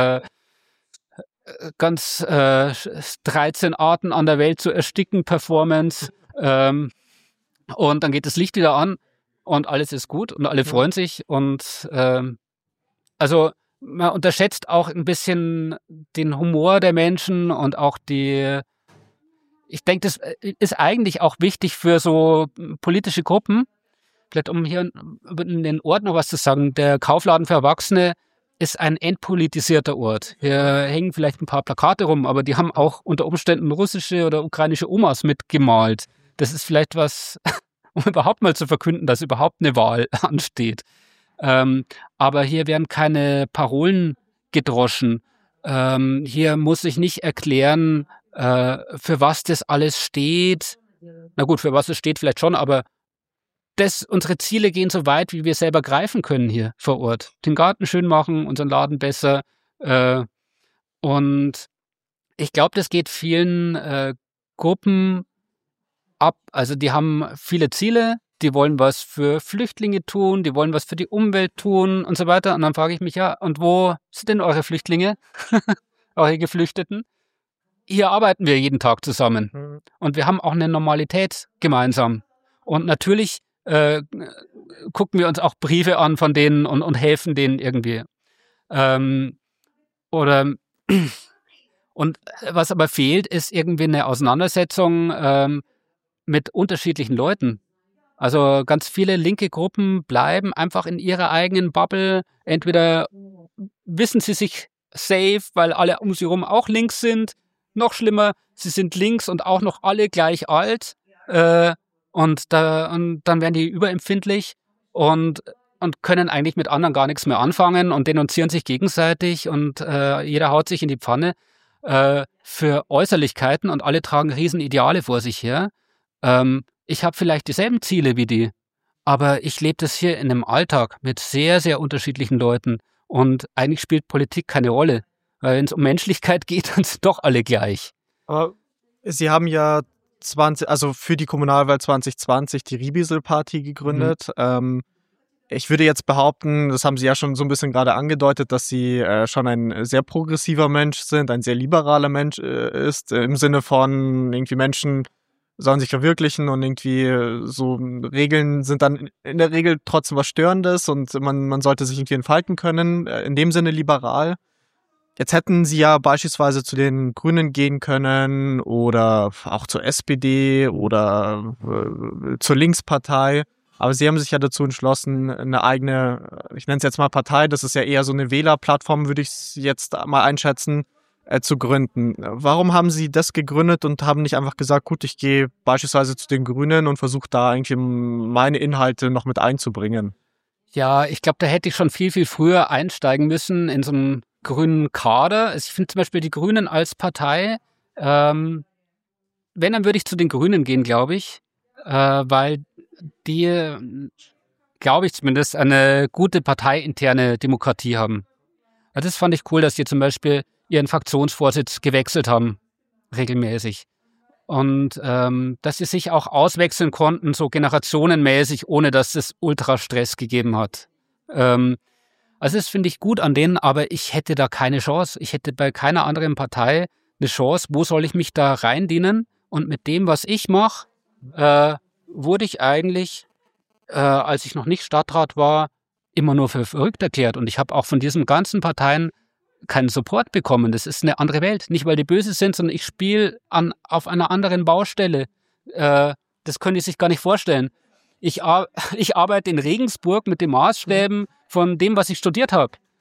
ganz 13 Arten an der Welt zu ersticken Performance. Und dann geht das Licht wieder an und alles ist gut und alle freuen sich. Und also man unterschätzt auch ein bisschen den Humor der Menschen und auch ich denke, das ist eigentlich auch wichtig für so politische Gruppen. Vielleicht um hier in den Ort noch was zu sagen, der Kaufladen für Erwachsene ist ein entpolitisierter Ort. Hier hängen vielleicht ein paar Plakate rum, aber die haben auch unter Umständen russische oder ukrainische Omas mitgemalt. Das ist vielleicht was, um überhaupt mal zu verkünden, dass überhaupt eine Wahl ansteht. Aber hier werden keine Parolen gedroschen. Hier muss ich nicht erklären, für was das alles steht. Na gut, für was es steht vielleicht schon, aber unsere Ziele gehen so weit, wie wir selber greifen können hier vor Ort. Den Garten schön machen, unseren Laden besser. Und ich glaube, das geht vielen Gruppen ab. Also die haben viele Ziele, die wollen was für Flüchtlinge tun, die wollen was für die Umwelt tun und so weiter. Und dann frage ich mich, ja, und wo sind denn eure Flüchtlinge, eure Geflüchteten? Hier arbeiten wir jeden Tag zusammen. Und wir haben auch eine Normalität gemeinsam. Und natürlich gucken wir uns auch Briefe an von denen und helfen denen irgendwie. Und was aber fehlt, ist irgendwie eine Auseinandersetzung mit unterschiedlichen Leuten. Also ganz viele linke Gruppen bleiben einfach in ihrer eigenen Bubble. Entweder wissen sie sich safe, weil alle um sie herum auch links sind. Noch schlimmer, sie sind links und auch noch alle gleich alt. Und dann werden die überempfindlich und können eigentlich mit anderen gar nichts mehr anfangen und denunzieren sich gegenseitig und jeder haut sich in die Pfanne für Äußerlichkeiten und alle tragen riesen Ideale vor sich her. Ich habe vielleicht dieselben Ziele wie die, aber ich lebe das hier in einem Alltag mit sehr, sehr unterschiedlichen Leuten und eigentlich spielt Politik keine Rolle, weil wenn es um Menschlichkeit geht, dann sind doch alle gleich. Aber Sie haben ja für die Kommunalwahl 2020 die Riebisel-Party gegründet. Ich würde jetzt behaupten, das haben Sie ja schon so ein bisschen gerade angedeutet, dass Sie schon ein sehr progressiver Mensch sind, ein sehr liberaler Mensch ist, im Sinne von irgendwie Menschen sollen sich verwirklichen und irgendwie so Regeln sind dann in der Regel trotzdem was Störendes und man sollte sich irgendwie entfalten können, in dem Sinne liberal. Jetzt hätten Sie ja beispielsweise zu den Grünen gehen können oder auch zur SPD oder zur Linkspartei. Aber Sie haben sich ja dazu entschlossen, eine eigene, ich nenne es jetzt mal Partei, das ist ja eher so eine Wählerplattform, würde ich es jetzt mal einschätzen, zu gründen. Warum haben Sie das gegründet und haben nicht einfach gesagt, gut, ich gehe beispielsweise zu den Grünen und versuche da irgendwie meine Inhalte noch mit einzubringen? Ja, ich glaube, da hätte ich schon viel, viel früher einsteigen müssen in so einen grünen Kader. Ich finde zum Beispiel die Grünen als Partei, wenn, dann würde ich zu den Grünen gehen, glaube ich, weil die, glaube ich zumindest, eine gute parteiinterne Demokratie haben. Ja, das fand ich cool, dass die zum Beispiel ihren Fraktionsvorsitz gewechselt haben, regelmäßig. Und dass sie sich auch auswechseln konnten, so generationenmäßig, ohne dass es Ultrastress gegeben hat. Also das finde ich gut an denen, aber ich hätte da keine Chance. Ich hätte bei keiner anderen Partei eine Chance. Wo soll ich mich da reindienen? Und mit dem, was ich mache, wurde ich eigentlich, als ich noch nicht Stadtrat war, immer nur für verrückt erklärt. Und ich habe auch von diesen ganzen Parteien keinen Support bekommen. Das ist eine andere Welt. Nicht, weil die böse sind, sondern ich spiele auf einer anderen Baustelle. Das können die sich gar nicht vorstellen. Ich arbeite in Regensburg mit den Maßstäben von dem, was ich studiert habe.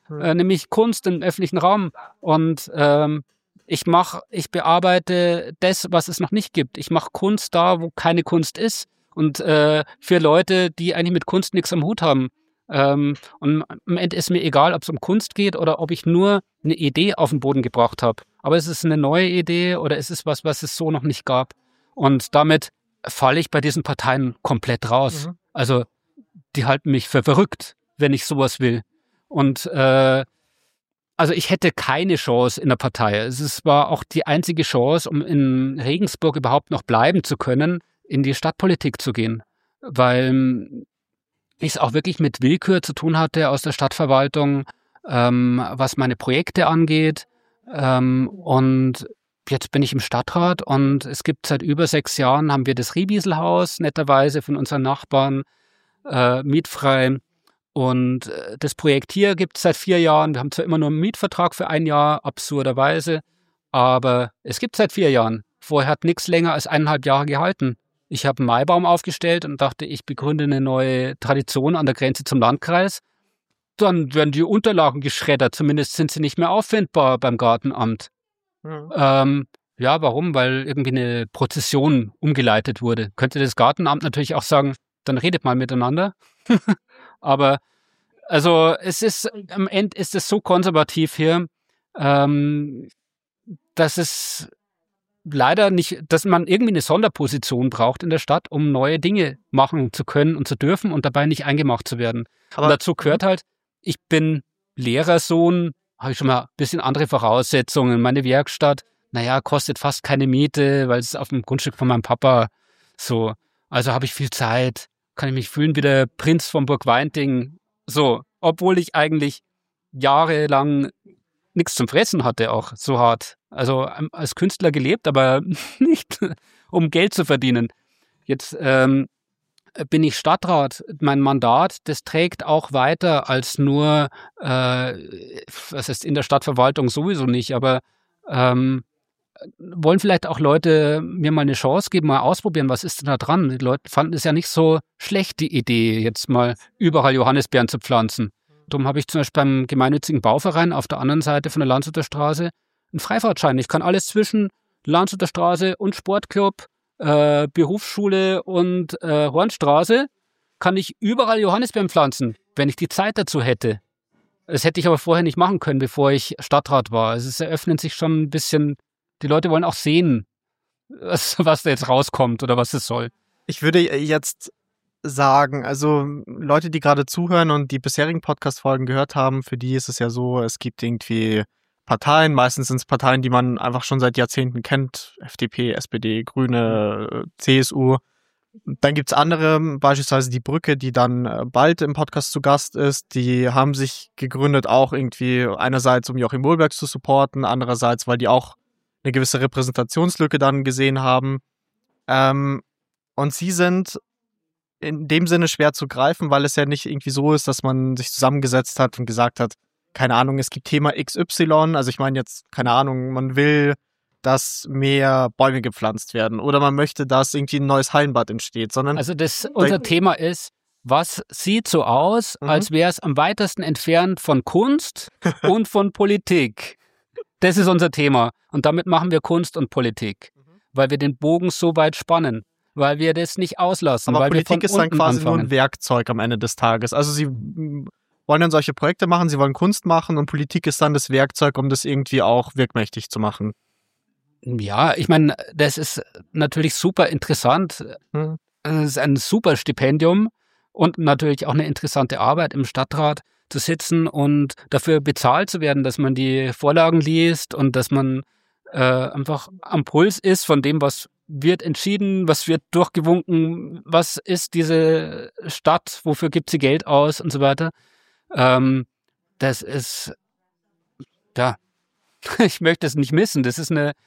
nämlich Kunst im öffentlichen Raum. Und ich bearbeite das, was es noch nicht gibt. Ich mache Kunst da, wo keine Kunst ist. Und für Leute, die eigentlich mit Kunst nichts am Hut haben. Und am Ende ist mir egal, ob es um Kunst geht oder ob ich nur eine Idee auf den Boden gebracht habe. Aber ist es eine neue Idee oder ist es was es so noch nicht gab? Und damit falle ich bei diesen Parteien komplett raus. Also die halten mich für verrückt, wenn ich sowas will. Und also ich hätte keine Chance in der Partei. Es war auch die einzige Chance, um in Regensburg überhaupt noch bleiben zu können, in die Stadtpolitik zu gehen. Weil ich es auch wirklich mit Willkür zu tun hatte aus der Stadtverwaltung, was meine Projekte angeht. Und jetzt bin ich im Stadtrat und es gibt seit über 6 Jahren, haben wir das Riebieselhaus, netterweise von unseren Nachbarn, mietfrei. Und das Projekt hier gibt es seit 4 Jahren. Wir haben zwar immer nur einen Mietvertrag für 1 Jahr, absurderweise, aber es gibt es seit 4 Jahren. Vorher hat nichts länger als 1,5 Jahre gehalten. Ich habe einen Maibaum aufgestellt und dachte, ich begründe eine neue Tradition an der Grenze zum Landkreis. Dann werden die Unterlagen geschreddert, zumindest sind sie nicht mehr auffindbar beim Gartenamt. Ja, warum? Weil irgendwie eine Prozession umgeleitet wurde. Könnte das Gartenamt natürlich auch sagen, dann redet mal miteinander. Aber also am Ende ist es so konservativ hier, dass es leider nicht, dass man irgendwie eine Sonderposition braucht in der Stadt, um neue Dinge machen zu können und zu dürfen und dabei nicht eingemacht zu werden. Aber und dazu gehört halt, ich bin Lehrersohn, habe ich schon mal ein bisschen andere Voraussetzungen. Meine Werkstatt, kostet fast keine Miete, weil es auf dem Grundstück von meinem Papa so. Also habe ich viel Zeit, kann ich mich fühlen wie der Prinz von Burgweinting. So, obwohl ich eigentlich jahrelang nichts zum Fressen hatte, auch so hart. Also als Künstler gelebt, aber nicht um Geld zu verdienen. Jetzt bin ich Stadtrat. Mein Mandat, das trägt auch weiter als nur, was heißt in der Stadtverwaltung sowieso nicht, aber wollen vielleicht auch Leute mir mal eine Chance geben, mal ausprobieren, was ist denn da dran? Die Leute fanden es ja nicht so schlecht, die Idee, jetzt mal überall Johannisbeeren zu pflanzen. Darum habe ich zum Beispiel beim gemeinnützigen Bauverein auf der anderen Seite von der Landshuter Straße einen Freifahrtschein. Ich kann alles zwischen Landshuter Straße und Sportclub, Berufsschule und Hornstraße, kann ich überall Johannisbeeren pflanzen, wenn ich die Zeit dazu hätte. Das hätte ich aber vorher nicht machen können, bevor ich Stadtrat war. Also es eröffnet sich schon ein bisschen, die Leute wollen auch sehen, was da jetzt rauskommt oder was es soll. Ich würde jetzt sagen, also Leute, die gerade zuhören und die bisherigen Podcast-Folgen gehört haben, für die ist es ja so, es gibt irgendwie Parteien, meistens sind es Parteien, die man einfach schon seit Jahrzehnten kennt, FDP, SPD, Grüne, CSU. Dann gibt es andere, beispielsweise die Brücke, die dann bald im Podcast zu Gast ist, die haben sich gegründet auch irgendwie einerseits, um Joachim Wohlberg zu supporten, andererseits, weil die auch eine gewisse Repräsentationslücke dann gesehen haben. Und sie sind in dem Sinne schwer zu greifen, weil es ja nicht irgendwie so ist, dass man sich zusammengesetzt hat und gesagt hat, keine Ahnung, es gibt Thema XY, also ich meine jetzt, keine Ahnung, man will, dass mehr Bäume gepflanzt werden oder man möchte, dass irgendwie ein neues Hallenbad entsteht, sondern... Also unser Thema ist, was sieht so aus, als wäre es am weitesten entfernt von Kunst und von Politik. Das ist unser Thema und damit machen wir Kunst und Politik, weil wir den Bogen so weit spannen. Weil wir das nicht auslassen. Aber weil Politik ist dann quasi nur ein Werkzeug am Ende des Tages. Also sie wollen dann solche Projekte machen, sie wollen Kunst machen und Politik ist dann das Werkzeug, um das irgendwie auch wirkmächtig zu machen. Ja, ich meine, das ist natürlich super interessant. Es ist ein super Stipendium und natürlich auch eine interessante Arbeit im Stadtrat zu sitzen und dafür bezahlt zu werden, dass man die Vorlagen liest und dass man einfach am Puls ist von dem, was wird entschieden, was wird durchgewunken, was ist diese Stadt, wofür gibt sie Geld aus und so weiter. Das ist, ja, ich möchte es nicht missen. Das ist eine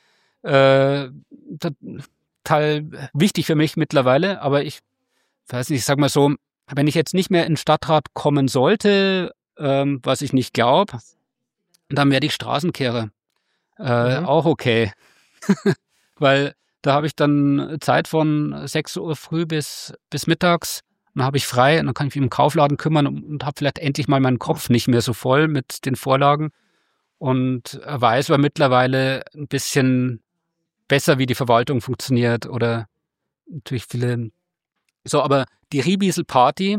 total wichtig für mich mittlerweile, aber ich weiß nicht, ich sag mal so, wenn ich jetzt nicht mehr in den Stadtrat kommen sollte, was ich nicht glaube, dann werde ich Straßenkehrer. Auch okay. Weil da habe ich dann Zeit von 6 Uhr früh bis mittags dann habe ich frei und dann kann ich mich um den Kaufladen kümmern und habe vielleicht endlich mal meinen Kopf nicht mehr so voll mit den Vorlagen und weiß aber mittlerweile ein bisschen besser, wie die Verwaltung funktioniert oder natürlich viele. So, aber die Riebisel-Party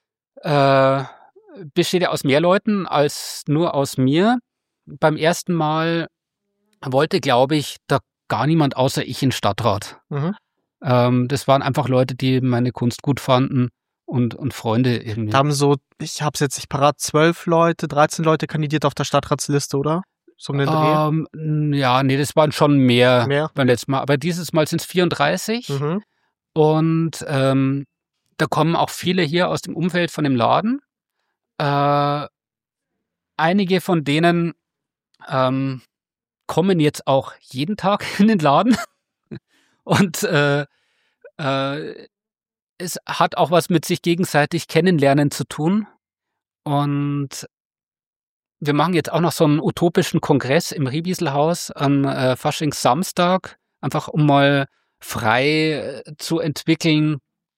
besteht ja aus mehr Leuten als nur aus mir. Beim ersten Mal wollte, glaube ich, da gar niemand außer ich in Stadtrat. Das waren einfach Leute, die meine Kunst gut fanden und Freunde irgendwie. Da haben so, ich habe es jetzt nicht parat, 12 Leute, 13 Leute kandidiert auf der Stadtratsliste, oder? So um den Dreh? Ja, nee, das waren schon mehr. Beim letzten Mal. Aber dieses Mal sind es 34. Und da kommen auch viele hier aus dem Umfeld von dem Laden. Einige von denen kommen jetzt auch jeden Tag in den Laden. Und es hat auch was mit sich gegenseitig kennenlernen zu tun. Und wir machen jetzt auch noch so einen utopischen Kongress im Riebieselhaus am Faschingssamstag, einfach um mal frei zu entwickeln,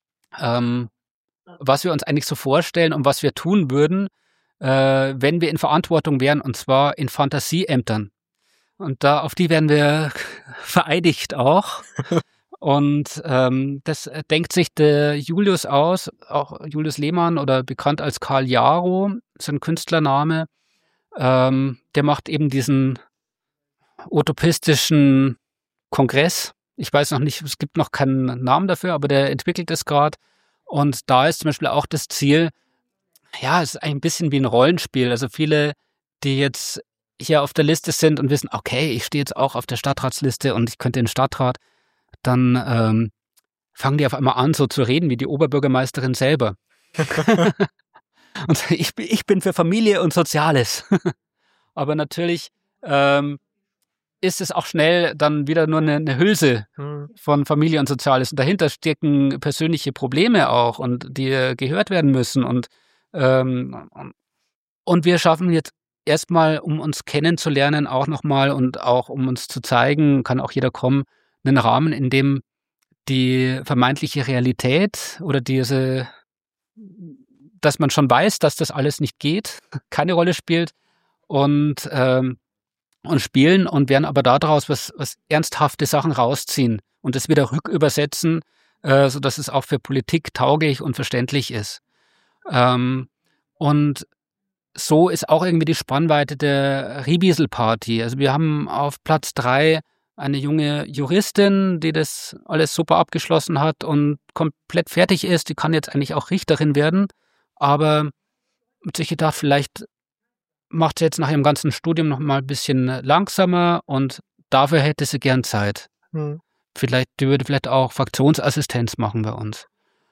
was wir uns eigentlich so vorstellen und was wir tun würden, wenn wir in Verantwortung wären, und zwar in Fantasieämtern. Und auf die werden wir vereidigt auch. Und das denkt sich der Julius aus, auch Julius Lehmann oder bekannt als Karl Jaro, sein Künstlername. Der macht eben diesen utopistischen Kongress. Ich weiß noch nicht, es gibt noch keinen Namen dafür, aber der entwickelt es gerade. Und da ist zum Beispiel auch das Ziel, ja, es ist ein bisschen wie ein Rollenspiel. Also viele, die jetzt hier auf der Liste sind und wissen, okay, ich stehe jetzt auch auf der Stadtratsliste und ich könnte in den Stadtrat, dann fangen die auf einmal an, so zu reden wie die Oberbürgermeisterin selber. Und ich bin für Familie und Soziales. Aber natürlich ist es auch schnell dann wieder nur eine Hülse von Familie und Soziales. Und dahinter stecken persönliche Probleme auch und die gehört werden müssen. Und wir schaffen jetzt erstmal, um uns kennenzulernen, auch nochmal und auch um uns zu zeigen, kann auch jeder kommen, einen Rahmen, in dem die vermeintliche Realität oder dass man schon weiß, dass das alles nicht geht, keine Rolle spielt und spielen und werden aber daraus was ernsthafte Sachen rausziehen und das wieder rückübersetzen, sodass es auch für Politik tauglich und verständlich ist. Und so ist auch irgendwie die Spannweite der Riebisel-Party. Also wir haben auf Platz 3 eine junge Juristin, die das alles super abgeschlossen hat und komplett fertig ist. Die kann jetzt eigentlich auch Richterin werden, aber hat sich gedacht, vielleicht macht sie jetzt nach ihrem ganzen Studium noch mal ein bisschen langsamer und dafür hätte sie gern Zeit. Die würde vielleicht auch Fraktionsassistenz machen bei uns.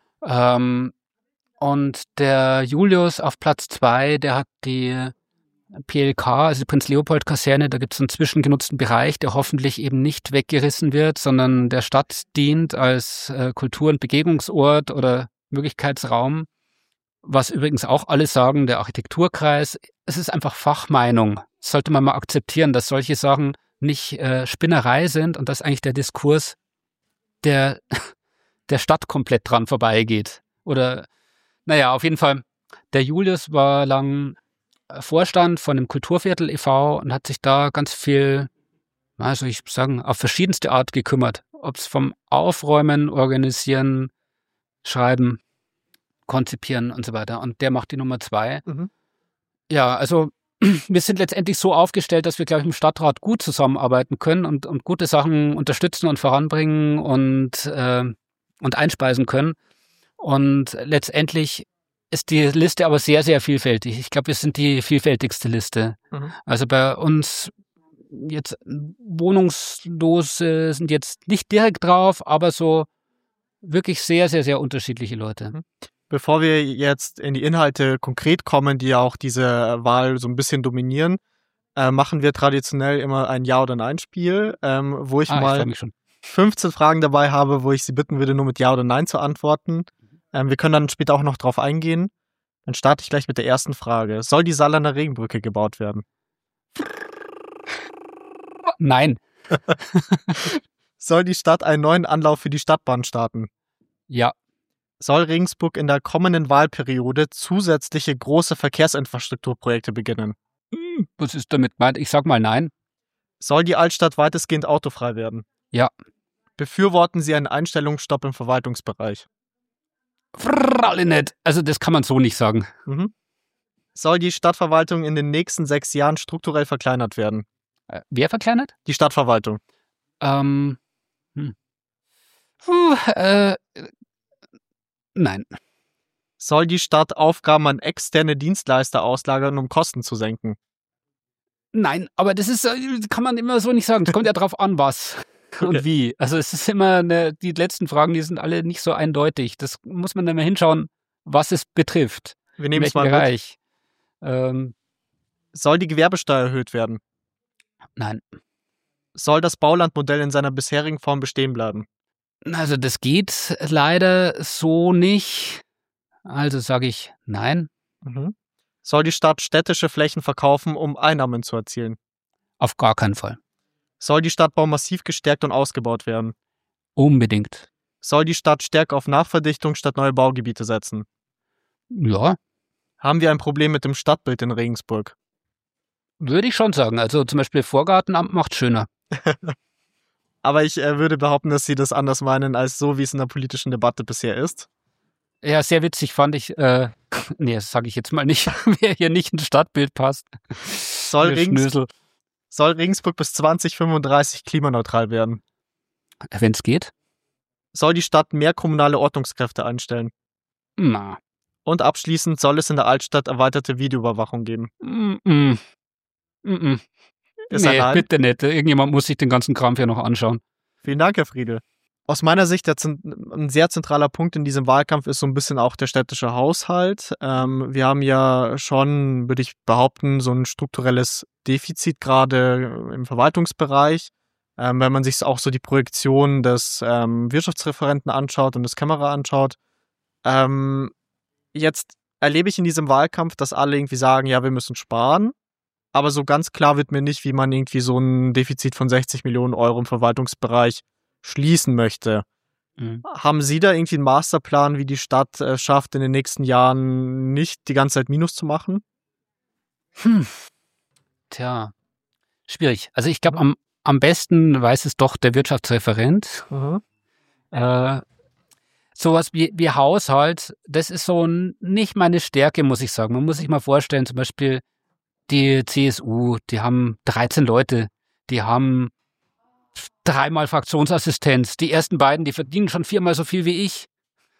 Und der Julius auf Platz 2, der hat die PLK, also die Prinz-Leopold-Kaserne, da gibt es einen zwischengenutzten Bereich, der hoffentlich eben nicht weggerissen wird, sondern der Stadt dient als Kultur- und Begegnungsort oder Möglichkeitsraum. Was übrigens auch alle sagen, der Architekturkreis, es ist einfach Fachmeinung. Das sollte man mal akzeptieren, dass solche Sachen nicht Spinnerei sind und dass eigentlich der Diskurs der Stadt komplett dran vorbeigeht. Oder, naja, auf jeden Fall, der Julius war lang Vorstand von dem Kulturviertel e.V. und hat sich da ganz viel, also ich sagen, auf verschiedenste Art gekümmert. Ob es vom Aufräumen, Organisieren, Schreiben, Konzipieren und so weiter. Und der macht die Nummer 2. Ja, also wir sind letztendlich so aufgestellt, dass wir, glaube ich, im Stadtrat gut zusammenarbeiten können und gute Sachen unterstützen und voranbringen und einspeisen können. Und letztendlich ist die Liste aber sehr, sehr vielfältig. Ich glaube, wir sind die vielfältigste Liste. Also bei uns jetzt Wohnungslose sind jetzt nicht direkt drauf, aber so wirklich sehr, sehr, sehr unterschiedliche Leute. Bevor wir jetzt in die Inhalte konkret kommen, die ja auch diese Wahl so ein bisschen dominieren, machen wir traditionell immer ein Ja- oder Nein-Spiel, wo ich mal 15 Fragen dabei habe, wo ich Sie bitten würde, nur mit Ja oder Nein zu antworten. Wir können dann später auch noch drauf eingehen. Dann starte ich gleich mit der ersten Frage. Soll die Saarlander Regenbrücke gebaut werden? Nein. Soll die Stadt einen neuen Anlauf für die Stadtbahn starten? Ja. Soll Regensburg in der kommenden Wahlperiode zusätzliche große Verkehrsinfrastrukturprojekte beginnen? Was ist damit gemeint? Ich sag mal nein. Soll die Altstadt weitestgehend autofrei werden? Ja. Befürworten Sie einen Einstellungsstopp im Verwaltungsbereich? Alle nicht. Also das kann man so nicht sagen. Soll die Stadtverwaltung in den nächsten 6 Jahren strukturell verkleinert werden? Wer verkleinert? Die Stadtverwaltung. Nein. Soll die Stadt Aufgaben an externe Dienstleister auslagern, um Kosten zu senken? Nein, aber das ist, kann man immer so nicht sagen. Es kommt ja drauf an, was und wie. Also es ist immer, die letzten Fragen, die sind alle nicht so eindeutig. Das muss man dann mal hinschauen, was es betrifft. Wir nehmen es mal Bereich. Soll die Gewerbesteuer erhöht werden? Nein. Soll das Baulandmodell in seiner bisherigen Form bestehen bleiben? Also das geht leider so nicht. Also sage ich nein. Soll die Stadt städtische Flächen verkaufen, um Einnahmen zu erzielen? Auf gar keinen Fall. Soll die Stadtbau massiv gestärkt und ausgebaut werden? Unbedingt. Soll die Stadt stärker auf Nachverdichtung statt neue Baugebiete setzen? Ja, Haben wir ein Problem mit dem Stadtbild in Regensburg? würde ich schon sagen. Also zum Beispiel Vorgartenamt macht schöner. Aber ich würde behaupten, dass Sie das anders meinen, als so, wie es in der politischen Debatte bisher ist. Ja, sehr witzig fand ich, nee, das sage ich jetzt mal nicht, wer hier nicht ins Stadtbild passt. Soll Regensburg bis 2035 klimaneutral werden? Wenn es geht? Soll die Stadt mehr kommunale Ordnungskräfte einstellen? Na. Und abschließend soll es in der Altstadt erweiterte Videoüberwachung geben? Ist Nee, nein? bitte nicht. Irgendjemand muss sich den ganzen Kram hier noch anschauen. Vielen Dank, Herr Friedl. Aus meiner Sicht ein sehr zentraler Punkt in diesem Wahlkampf ist so ein bisschen auch der städtische Haushalt. Wir haben ja schon, würde ich behaupten, so ein strukturelles Defizit gerade im Verwaltungsbereich. Wenn man sich auch so die Projektion des Wirtschaftsreferenten anschaut und des Kämmerer anschaut. Jetzt erlebe ich in diesem Wahlkampf, dass alle irgendwie sagen, ja, wir müssen sparen. Aber so ganz klar wird mir nicht, wie man irgendwie so ein Defizit von 60 Millionen Euro im Verwaltungsbereich schließen möchte. Haben Sie da irgendwie einen Masterplan, wie die Stadt schafft, in den nächsten Jahren nicht die ganze Zeit Minus zu machen? Tja, schwierig. Also ich glaube, am besten weiß es doch der Wirtschaftsreferent. Sowas wie Haushalt, das ist so nicht meine Stärke, muss ich sagen. Man muss sich mal vorstellen, zum Beispiel die CSU, die haben 13 Leute, die haben 3-mal Fraktionsassistenz. Die ersten beiden, die verdienen schon 4-mal so viel wie ich.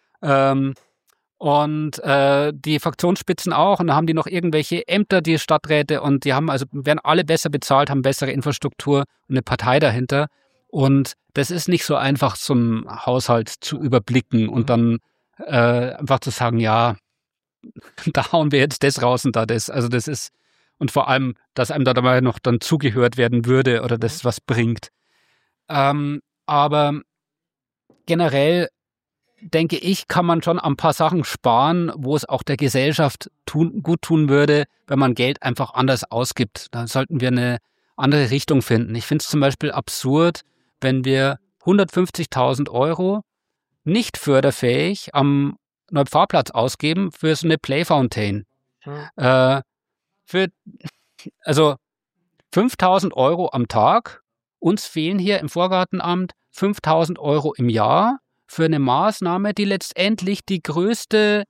Und die Fraktionsspitzen auch. Und da haben die noch irgendwelche Ämter, die Stadträte, und die werden alle besser bezahlt, haben bessere Infrastruktur und eine Partei dahinter. Und das ist nicht so einfach, so einen Haushalt zu überblicken und dann einfach zu sagen, ja, da hauen wir jetzt das raus und da das. Also das ist, und vor allem, dass einem da dabei noch dann zugehört werden würde oder das was bringt. Aber generell denke ich, kann man schon ein paar Sachen sparen, wo es auch der Gesellschaft gut tun würde, wenn man Geld einfach anders ausgibt. Da sollten wir eine andere Richtung finden. Ich finde es zum Beispiel absurd, wenn wir 150.000 Euro nicht förderfähig am Neupfarrplatz ausgeben für so eine Playfountain. Also 5.000 Euro am Tag. Uns fehlen hier im Vorgartenamt 5.000 Euro im Jahr für eine Maßnahme, die letztendlich die größte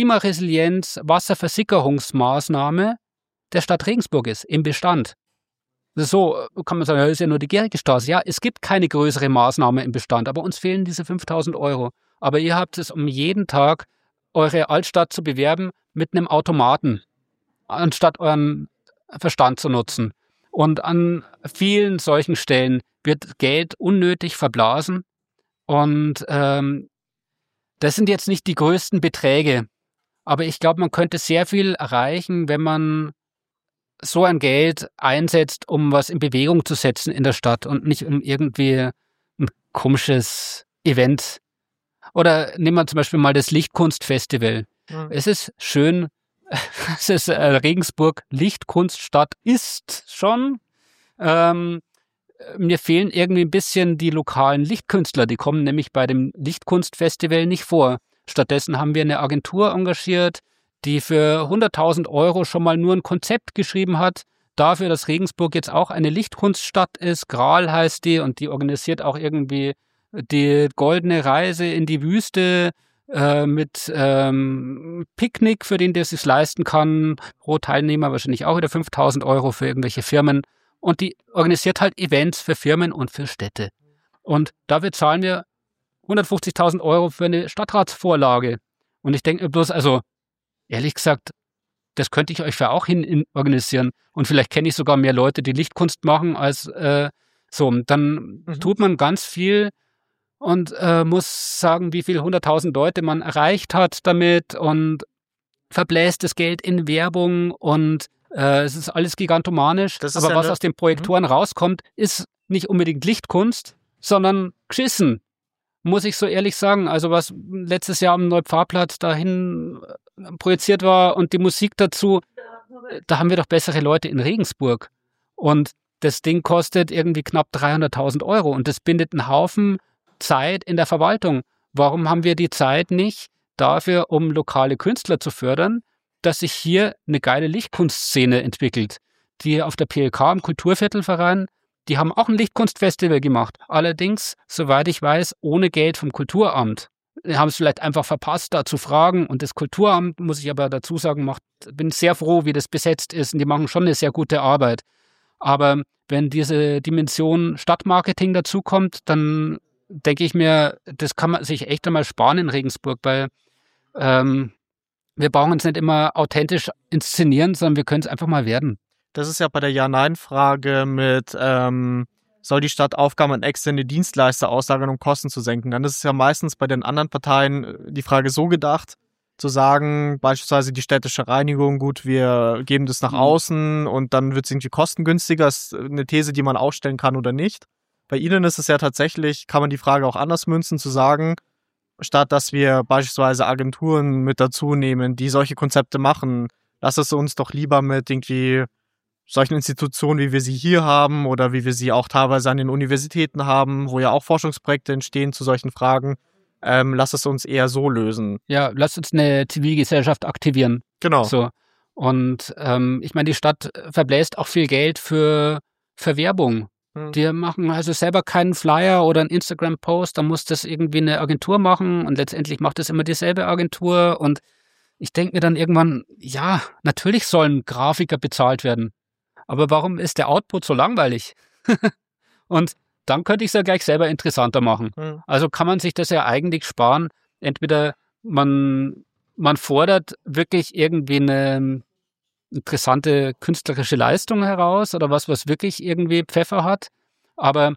Klimaresilienz-Wasserversickerungsmaßnahme der Stadt Regensburg ist, im Bestand. So kann man sagen, das ist ja nur die Gerickestraße. Ja, es gibt keine größere Maßnahme im Bestand, aber uns fehlen diese 5.000 Euro. Aber ihr habt es, um jeden Tag eure Altstadt zu bewerben, mit einem Automaten, anstatt euren Verstand zu nutzen. Und an vielen solchen Stellen wird Geld unnötig verblasen. Und das sind jetzt nicht die größten Beträge. Aber ich glaube, man könnte sehr viel erreichen, wenn man so ein Geld einsetzt, um was in Bewegung zu setzen in der Stadt und nicht um irgendwie ein komisches Event. Oder nehmen wir zum Beispiel mal das Lichtkunstfestival. Es ist schön, es ist Regensburg Lichtkunststadt ist schon. Mir fehlen irgendwie ein bisschen die lokalen Lichtkünstler. Die kommen nämlich bei dem Lichtkunstfestival nicht vor. Stattdessen haben wir eine Agentur engagiert, die für 100.000 € schon mal nur ein Konzept geschrieben hat, dafür, dass Regensburg jetzt auch eine Lichtkunststadt ist. Graal heißt die und die organisiert auch irgendwie die goldene Reise in die Wüste mit Picknick, für den der es sich leisten kann. Pro Teilnehmer wahrscheinlich auch wieder 5.000 € für irgendwelche Firmen. Und die organisiert halt Events für Firmen und für Städte. Und dafür zahlen wir 150.000 € für eine Stadtratsvorlage. Und ich denke mir bloß, also ehrlich gesagt, das könnte ich euch für auch organisieren. Und vielleicht kenne ich sogar mehr Leute, die Lichtkunst machen, als so. Dann tut man ganz viel und muss sagen, wie viel 100.000 Leute man erreicht hat damit und verbläst das Geld in Werbung und es ist alles gigantomanisch. Aber ja was aus den Projektoren rauskommt, ist nicht unbedingt Lichtkunst, sondern geschissen. Muss ich so ehrlich sagen. Also was letztes Jahr am Neupfarrplatz dahin projiziert war und die Musik dazu, da haben wir doch bessere Leute in Regensburg. Und das Ding kostet irgendwie knapp 300.000 € und das bindet einen Haufen Zeit in der Verwaltung. Warum haben wir die Zeit nicht dafür, um lokale Künstler zu fördern, dass sich hier eine geile Lichtkunstszene entwickelt? Die auf der PLK im Kulturviertelverein, die haben auch ein Lichtkunstfestival gemacht. Allerdings, soweit ich weiß, ohne Geld vom Kulturamt. Die haben es vielleicht einfach verpasst, da zu fragen. Und das Kulturamt, muss ich aber dazu sagen, bin sehr froh, wie das besetzt ist. Und die machen schon eine sehr gute Arbeit. Aber wenn diese Dimension Stadtmarketing dazukommt, dann denke ich mir, das kann man sich echt einmal sparen in Regensburg, weil wir brauchen uns nicht immer authentisch inszenieren, sondern wir können es einfach mal werden. Das ist ja bei der Ja-Nein-Frage mit, soll die Stadt Aufgaben an externe Dienstleister auslagern, um Kosten zu senken? Dann ist es ja meistens bei den anderen Parteien die Frage so gedacht, zu sagen, beispielsweise die städtische Reinigung, gut, wir geben das nach außen und dann wird es irgendwie kostengünstiger. Das ist eine These, die man aufstellen kann oder nicht. Bei Ihnen ist es ja tatsächlich, kann man die Frage auch anders münzen, zu sagen, statt dass wir beispielsweise Agenturen mit dazu nehmen, die solche Konzepte machen, lass es uns doch lieber mit irgendwie solchen Institutionen, wie wir sie hier haben oder wie wir sie auch teilweise an den Universitäten haben, wo ja auch Forschungsprojekte entstehen zu solchen Fragen, lass es uns eher so lösen. Ja, lass uns eine Zivilgesellschaft aktivieren. Genau. So. Und ich meine, die Stadt verbläst auch viel Geld für Werbung. Die machen also selber keinen Flyer oder einen Instagram-Post, da muss das irgendwie eine Agentur machen und letztendlich macht das immer dieselbe Agentur und ich denke mir dann irgendwann, ja, natürlich sollen Grafiker bezahlt werden, aber warum ist der Output so langweilig? Und dann könnte ich es ja gleich selber interessanter machen. Also kann man sich das ja eigentlich sparen, entweder man fordert wirklich irgendwie eine interessante künstlerische Leistung heraus oder was wirklich irgendwie Pfeffer hat. Aber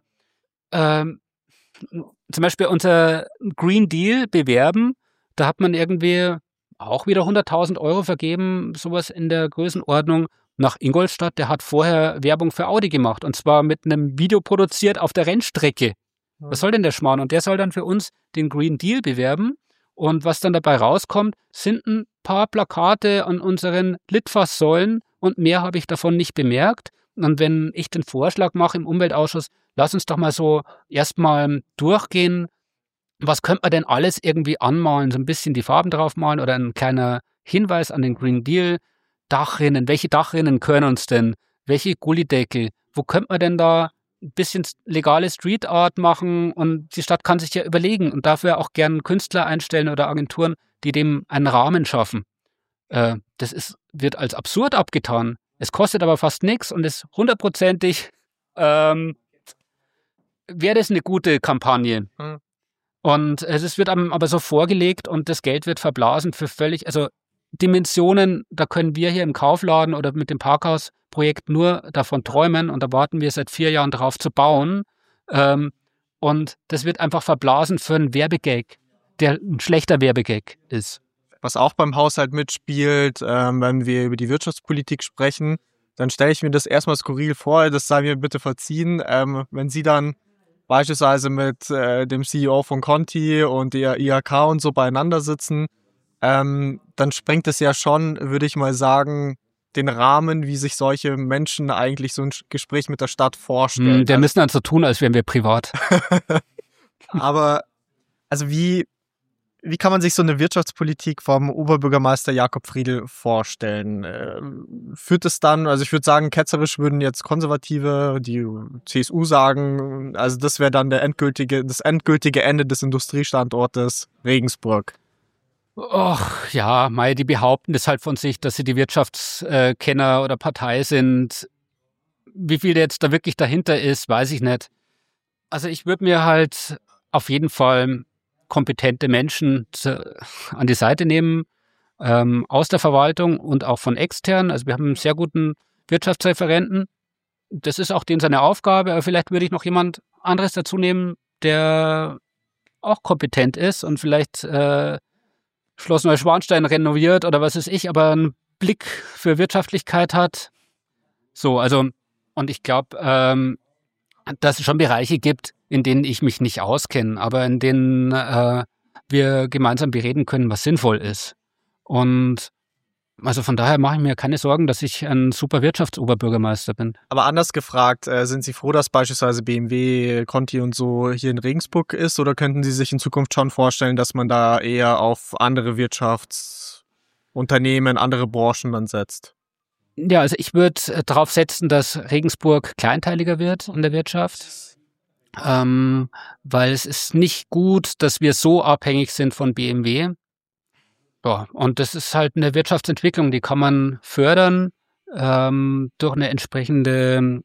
zum Beispiel unser Green Deal bewerben, da hat man irgendwie auch wieder 100.000 € vergeben, sowas in der Größenordnung, nach Ingolstadt. Der hat vorher Werbung für Audi gemacht und zwar mit einem Video produziert auf der Rennstrecke. Was soll denn der Schmarrn? Und der soll dann für uns den Green Deal bewerben. Und was dann dabei rauskommt, sind ein paar Plakate an unseren Litfaßsäulen und mehr habe ich davon nicht bemerkt. Und wenn ich den Vorschlag mache im Umweltausschuss, lass uns doch mal so erstmal durchgehen, was könnte man denn alles irgendwie anmalen, so ein bisschen die Farben draufmalen oder ein kleiner Hinweis an den Green Deal, Dachrinnen, welche Dachrinnen können uns denn, welche Gullideckel, wo könnte man denn da ein bisschen legale Street Art machen und die Stadt kann sich ja überlegen und dafür auch gern Künstler einstellen oder Agenturen, die dem einen Rahmen schaffen. Wird als absurd abgetan. Es kostet aber fast nichts und ist 100%ig, wäre das eine gute Kampagne. Und es wird aber so vorgelegt und das Geld wird verblasen für völlig, also Dimensionen, da können wir hier im Kaufladen oder mit dem Parkhausprojekt nur davon träumen und da warten wir seit 4 Jahren drauf zu bauen. Und das wird einfach verblasen für einen Werbegag, der ein schlechter Werbegag ist. Was auch beim Haushalt mitspielt, wenn wir über die Wirtschaftspolitik sprechen, dann stelle ich mir das erstmal skurril vor, das sei mir bitte verziehen, wenn Sie dann beispielsweise mit dem CEO von Conti und der IHK und so beieinander sitzen, dann sprengt es ja schon, würde ich mal sagen, den Rahmen, wie sich solche Menschen eigentlich so ein Gespräch mit der Stadt vorstellen. Der müssen dann so tun, als wären wir privat. Aber, also wie Wie kann man sich so eine Wirtschaftspolitik vom Oberbürgermeister Jakob Friedl vorstellen? Führt es dann, also ich würde sagen, ketzerisch würden jetzt Konservative, die CSU sagen, also das wäre dann das endgültige Ende des Industriestandortes Regensburg. Och, ja, die behaupten das halt von sich, dass sie die Wirtschaftskenner oder Partei sind. Wie viel jetzt da wirklich dahinter ist, weiß ich nicht. Also ich würde mir halt auf jeden Fall kompetente Menschen an die Seite nehmen, aus der Verwaltung und auch von extern. Also wir haben einen sehr guten Wirtschaftsreferenten. Das ist auch seine Aufgabe, aber vielleicht würde ich noch jemand anderes dazu nehmen, der auch kompetent ist und vielleicht Schloss Neuschwanstein renoviert oder was weiß ich, aber einen Blick für Wirtschaftlichkeit hat. So, also, und ich glaube, dass es schon Bereiche gibt, in denen ich mich nicht auskenne, aber in denen wir gemeinsam bereden können, was sinnvoll ist. Und also von daher mache ich mir keine Sorgen, dass ich ein super Wirtschaftsoberbürgermeister bin. Aber anders gefragt, sind Sie froh, dass beispielsweise BMW, Conti und so hier in Regensburg ist, oder könnten Sie sich in Zukunft schon vorstellen, dass man da eher auf andere Wirtschaftsunternehmen, andere Branchen dann setzt? Ja, also ich würde darauf setzen, dass Regensburg kleinteiliger wird in der Wirtschaft, weil es ist nicht gut, dass wir so abhängig sind von BMW. Ja, und das ist halt eine Wirtschaftsentwicklung, die kann man fördern durch eine entsprechende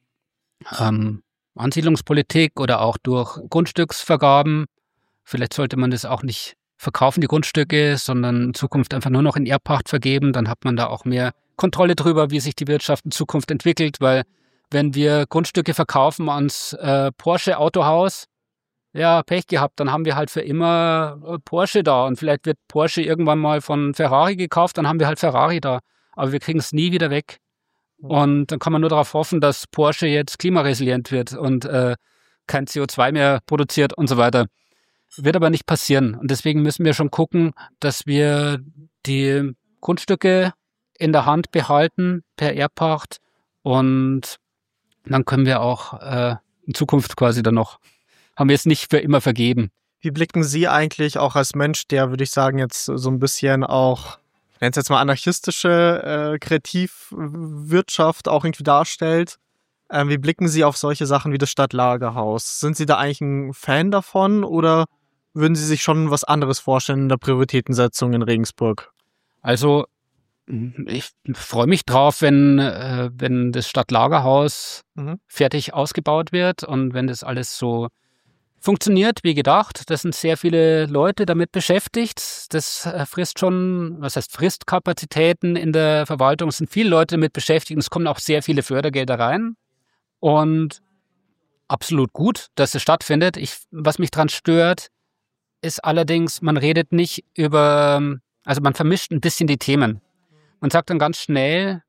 Ansiedlungspolitik oder auch durch Grundstücksvergaben. Vielleicht sollte man das auch nicht verkaufen, die Grundstücke, sondern in Zukunft einfach nur noch in Erbpacht vergeben. Dann hat man da auch mehr Kontrolle drüber, wie sich die Wirtschaft in Zukunft entwickelt, weil wenn wir Grundstücke verkaufen ans Porsche Autohaus, ja, Pech gehabt, dann haben wir halt für immer Porsche da und vielleicht wird Porsche irgendwann mal von Ferrari gekauft, dann haben wir halt Ferrari da, aber wir kriegen es nie wieder weg. Und dann kann man nur darauf hoffen, dass Porsche jetzt klimaresilient wird und kein CO2 mehr produziert und so weiter. Wird aber nicht passieren. Und deswegen müssen wir schon gucken, dass wir die Grundstücke in der Hand behalten per Erbpacht und dann können wir auch in Zukunft quasi dann noch, haben wir es nicht für immer vergeben. Wie blicken Sie eigentlich auch als Mensch, der, würde ich sagen, jetzt so ein bisschen auch, nennt es jetzt mal anarchistische Kreativwirtschaft auch irgendwie darstellt, wie blicken Sie auf solche Sachen wie das Stadtlagerhaus? Sind Sie da eigentlich ein Fan davon oder würden Sie sich schon was anderes vorstellen in der Prioritätensetzung in Regensburg? Also ich freue mich drauf, wenn das Stadtlagerhaus fertig ausgebaut wird und wenn das alles so funktioniert wie gedacht. Da sind sehr viele Leute damit beschäftigt. Das frisst schon, was heißt frisst Kapazitäten in der Verwaltung. Es sind viele Leute damit beschäftigt und es kommen auch sehr viele Fördergelder rein. Und absolut gut, dass es stattfindet. Was mich daran stört, ist allerdings, man redet nicht über, also man vermischt ein bisschen die Themen. Man sagt dann ganz schnell,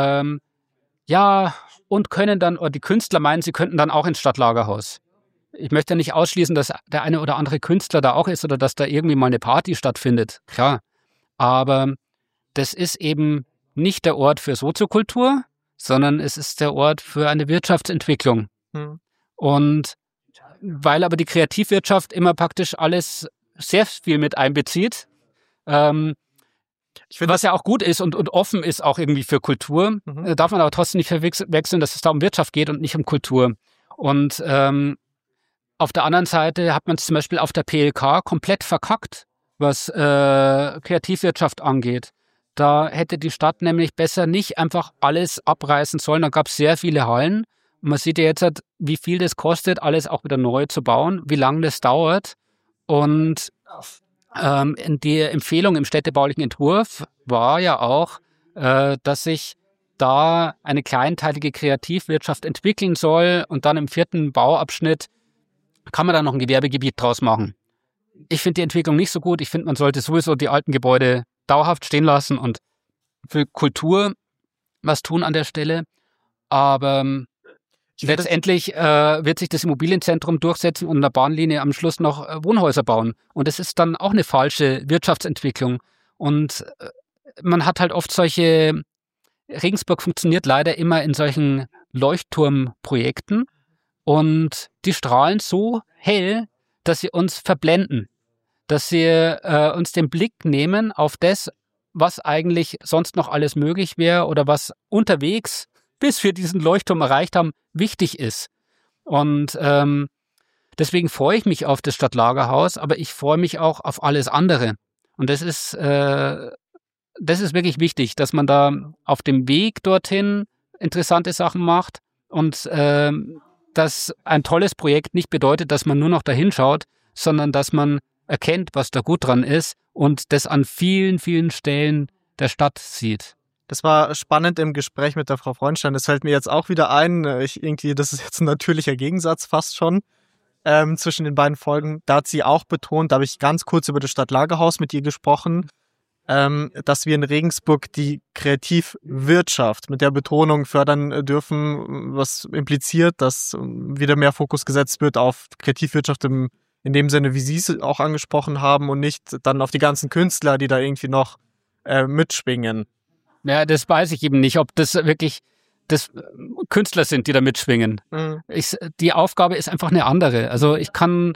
ja, und können dann, oder die Künstler meinen, sie könnten dann auch ins Stadtlagerhaus. Ich möchte ja nicht ausschließen, dass der eine oder andere Künstler da auch ist oder dass da irgendwie mal eine Party stattfindet. Klar. Aber das ist eben nicht der Ort für Soziokultur, sondern es ist der Ort für eine Wirtschaftsentwicklung. Und weil aber die Kreativwirtschaft immer praktisch alles sehr viel mit einbezieht, was ja auch gut ist und offen ist auch irgendwie für Kultur, darf man aber trotzdem nicht verwechseln, dass es da um Wirtschaft geht und nicht um Kultur. Und auf der anderen Seite hat man es zum Beispiel auf der PLK komplett verkackt, was Kreativwirtschaft angeht. Da hätte die Stadt nämlich besser nicht einfach alles abreißen sollen. Da gab es sehr viele Hallen. Und man sieht ja jetzt, wie viel das kostet, alles auch wieder neu zu bauen, wie lange das dauert. Und die Empfehlung im städtebaulichen Entwurf war ja auch, dass sich da eine kleinteilige Kreativwirtschaft entwickeln soll und dann im 4. Bauabschnitt kann man da noch ein Gewerbegebiet draus machen. Ich finde die Entwicklung nicht so gut. Ich finde, man sollte sowieso die alten Gebäude dauerhaft stehen lassen und für Kultur was tun an der Stelle. Aber letztendlich wird sich das Immobilienzentrum durchsetzen und in der Bahnlinie am Schluss noch Wohnhäuser bauen. Und das ist dann auch eine falsche Wirtschaftsentwicklung. Und man hat halt oft Regensburg funktioniert leider immer in solchen Leuchtturmprojekten und die strahlen so hell, dass sie uns verblenden. dass sie uns den Blick nehmen auf das, was eigentlich sonst noch alles möglich wäre oder was unterwegs, bis wir diesen Leuchtturm erreicht haben, wichtig ist. Und deswegen freue ich mich auf das Stadtlagerhaus, aber ich freue mich auch auf alles andere. Und das ist wirklich wichtig, dass man da auf dem Weg dorthin interessante Sachen macht und dass ein tolles Projekt nicht bedeutet, dass man nur noch dahin schaut, sondern dass man erkennt, was da gut dran ist und das an vielen, vielen Stellen der Stadt sieht. Das war spannend im Gespräch mit der Frau Freundstein. Das fällt mir jetzt auch wieder ein. Das ist jetzt ein natürlicher Gegensatz fast schon zwischen den beiden Folgen. Da hat sie auch betont, da habe ich ganz kurz über das Stadtlagerhaus mit ihr gesprochen, dass wir in Regensburg die Kreativwirtschaft mit der Betonung fördern dürfen, was impliziert, dass wieder mehr Fokus gesetzt wird auf Kreativwirtschaft in dem Sinne, wie Sie es auch angesprochen haben und nicht dann auf die ganzen Künstler, die da irgendwie noch mitschwingen. Ja, das weiß ich eben nicht, ob das wirklich Künstler sind, die da mitschwingen. Mhm. Die Aufgabe ist einfach eine andere. Also ich kann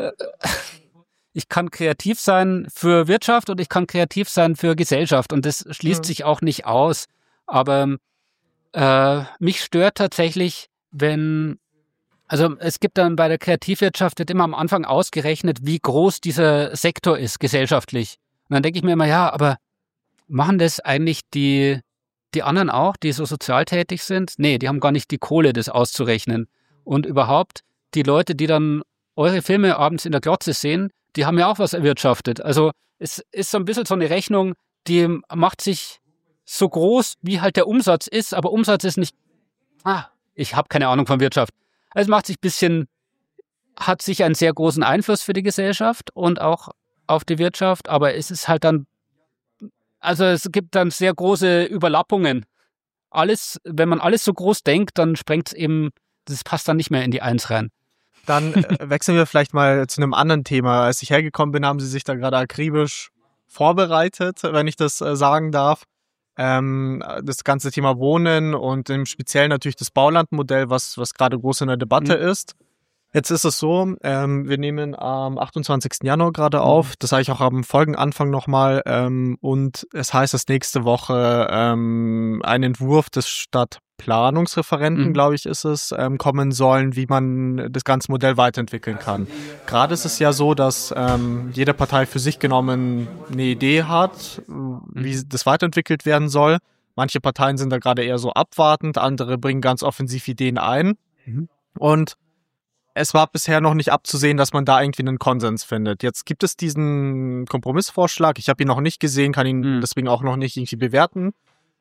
kreativ sein für Wirtschaft und ich kann kreativ sein für Gesellschaft und das schließt sich auch nicht aus. Aber mich stört tatsächlich, also es gibt dann bei der Kreativwirtschaft wird immer am Anfang ausgerechnet, wie groß dieser Sektor ist gesellschaftlich. Und dann denke ich mir immer, ja, aber machen das eigentlich die anderen auch, die so sozial tätig sind? Nee, die haben gar nicht die Kohle, das auszurechnen. Und überhaupt, die Leute, die dann eure Filme abends in der Glotze sehen, die haben ja auch was erwirtschaftet. Also es ist so ein bisschen so eine Rechnung, die macht sich so groß, wie halt der Umsatz ist, aber Umsatz ist nicht, ich habe keine Ahnung von Wirtschaft. Also es macht sich hat sich einen sehr großen Einfluss für die Gesellschaft und auch auf die Wirtschaft, aber es ist halt dann, also es gibt dann sehr große Überlappungen. Wenn man alles so groß denkt, dann sprengt es eben, das passt dann nicht mehr in die Eins rein. Dann wechseln wir vielleicht mal zu einem anderen Thema. Als ich hergekommen bin, haben Sie sich da gerade akribisch vorbereitet, wenn ich das sagen darf. Das ganze Thema Wohnen und im Speziellen natürlich das Baulandmodell, was gerade groß in der Debatte ist. Jetzt ist es so, wir nehmen am 28. Januar gerade auf, das sage ich auch am Folgenanfang nochmal, und es heißt, dass nächste Woche ein Entwurf des Stadtplanungsreferenten, glaube ich, ist es, kommen sollen, wie man das ganze Modell weiterentwickeln kann. Gerade ist es ja so, dass jede Partei für sich genommen eine Idee hat, wie das weiterentwickelt werden soll. Manche Parteien sind da gerade eher so abwartend, andere bringen ganz offensiv Ideen ein. Und es war bisher noch nicht abzusehen, dass man da irgendwie einen Konsens findet. Jetzt gibt es diesen Kompromissvorschlag. Ich habe ihn noch nicht gesehen, kann ihn deswegen auch noch nicht irgendwie bewerten.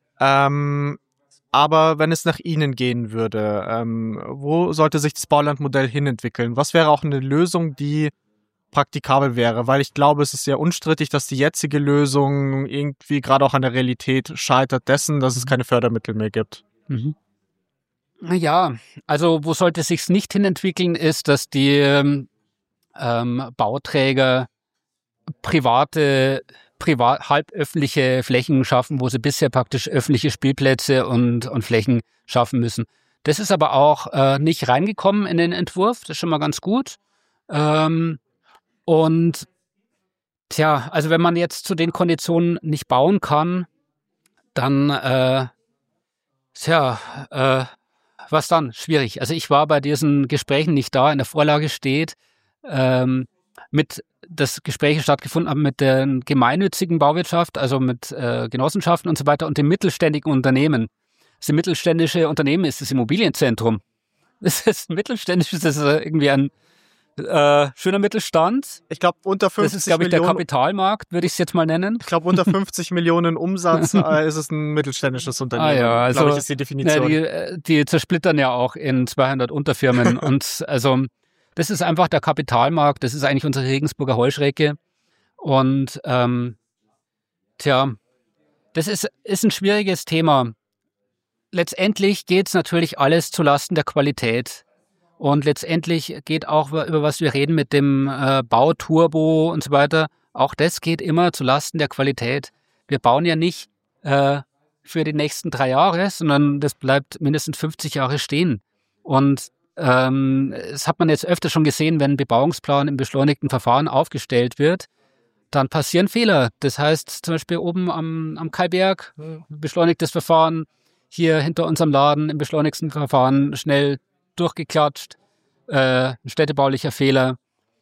Aber wenn es nach Ihnen gehen würde, wo sollte sich das Baulandmodell hinentwickeln? Was wäre auch eine Lösung, die praktikabel wäre? Weil ich glaube, es ist sehr unstrittig, dass die jetzige Lösung irgendwie gerade auch an der Realität scheitert dessen, dass es keine Fördermittel mehr gibt. Ja, also wo sollte es sich nicht hinentwickeln, ist, dass die Bauträger halböffentliche Flächen schaffen, wo sie bisher praktisch öffentliche Spielplätze und Flächen schaffen müssen. Das ist aber auch nicht reingekommen in den Entwurf, das ist schon mal ganz gut. Und also wenn man jetzt zu den Konditionen nicht bauen kann, dann was dann? Schwierig. Also ich war bei diesen Gesprächen nicht da. In der Vorlage steht, dass Gespräche stattgefunden haben mit der gemeinnützigen Bauwirtschaft, also mit Genossenschaften und so weiter und dem mittelständigen Unternehmen. Das mittelständische Unternehmen ist das Immobilienzentrum. Das ist mittelständisch, das ist irgendwie ein schöner Mittelstand. Ich glaube, unter 50 Millionen. Das ist, glaube ich, der Kapitalmarkt, würde ich es jetzt mal nennen. Ich glaube, unter 50 Millionen Umsatz ist es ein mittelständisches Unternehmen. Ja, also, glaube ich, ist die Definition. Die zersplittern ja auch in 200 Unterfirmen. Und also, das ist einfach der Kapitalmarkt. Das ist eigentlich unsere Regensburger Heuschrecke. Und das ist ein schwieriges Thema. Letztendlich geht es natürlich alles zulasten der Qualität. Und letztendlich geht auch, über was wir reden mit dem Bauturbo und so weiter, auch das geht immer zulasten der Qualität. Wir bauen ja nicht für die nächsten 3 Jahre, sondern das bleibt mindestens 50 Jahre stehen. Und das hat man jetzt öfter schon gesehen, wenn ein Bebauungsplan im beschleunigten Verfahren aufgestellt wird, dann passieren Fehler. Das heißt zum Beispiel oben am Kaiberg, beschleunigtes Verfahren, hier hinter unserem Laden im beschleunigsten Verfahren schnell durchgeklatscht, städtebaulicher Fehler.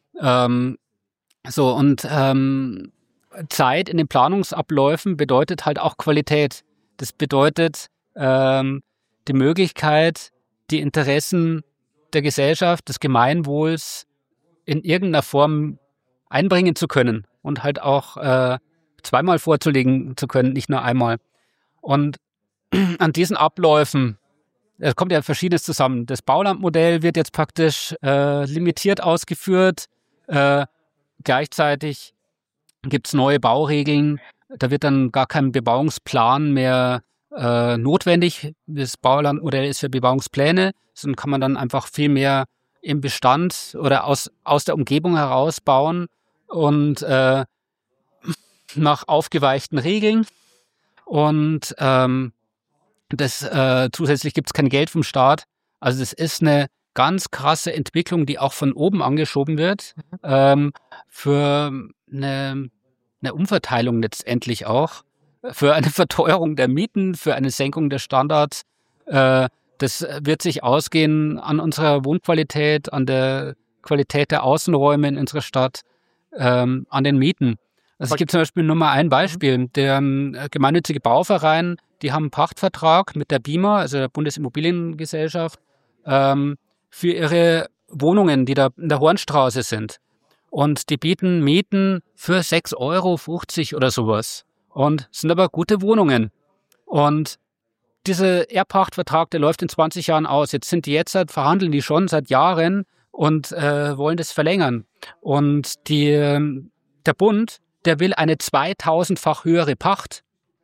Zeit in den Planungsabläufen bedeutet halt auch Qualität. Das bedeutet die Möglichkeit, die Interessen der Gesellschaft, des Gemeinwohls in irgendeiner Form einbringen zu können und halt auch zweimal vorzulegen zu können, nicht nur einmal. Und an diesen Abläufen, es kommt ja Verschiedenes zusammen. Das Baulandmodell wird jetzt praktisch limitiert ausgeführt. Gleichzeitig gibt es neue Bauregeln. Da wird dann gar kein Bebauungsplan mehr notwendig. Das Baulandmodell ist für Bebauungspläne. Dann kann man dann einfach viel mehr im Bestand oder aus der Umgebung heraus bauen und nach aufgeweichten Regeln. Und zusätzlich gibt es kein Geld vom Staat. Also das ist eine ganz krasse Entwicklung, die auch von oben angeschoben wird, für eine Umverteilung letztendlich auch, für eine Verteuerung der Mieten, für eine Senkung der Standards. Das wird sich ausgehen an unserer Wohnqualität, an der Qualität der Außenräume in unserer Stadt, an den Mieten. Also es gibt zum Beispiel nur mal ein Beispiel. Der gemeinnützige Bauverein, die haben einen Pachtvertrag mit der BIMA, also der Bundesimmobiliengesellschaft, für ihre Wohnungen, die da in der Hornstraße sind. Und die bieten Mieten für 6,50 € oder sowas. Und es sind aber gute Wohnungen. Und dieser Erbpachtvertrag, der läuft in 20 Jahren aus. Jetzt verhandeln die schon seit Jahren und wollen das verlängern. Und der Bund, der will eine 2000-fach höhere Pacht.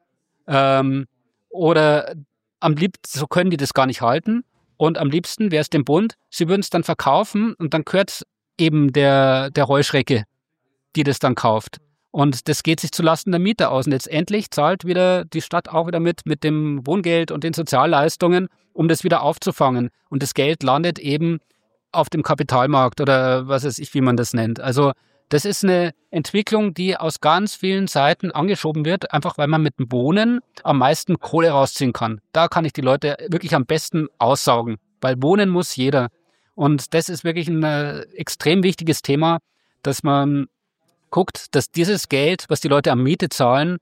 Oder am liebsten, so können die das gar nicht halten. Und am liebsten wäre es dem Bund, sie würden es dann verkaufen und dann gehört es eben der Heuschrecke, die das dann kauft. Und das geht sich zulasten der Mieter aus. Und letztendlich zahlt wieder die Stadt auch wieder mit dem Wohngeld und den Sozialleistungen, um das wieder aufzufangen. Und das Geld landet eben auf dem Kapitalmarkt oder was weiß ich, wie man das nennt. Also das ist eine Entwicklung, die aus ganz vielen Seiten angeschoben wird, einfach weil man mit dem Wohnen am meisten Kohle rausziehen kann. Da kann ich die Leute wirklich am besten aussaugen, weil wohnen muss jeder. Und das ist wirklich ein extrem wichtiges Thema, dass man guckt, dass dieses Geld, was die Leute an Miete zahlen,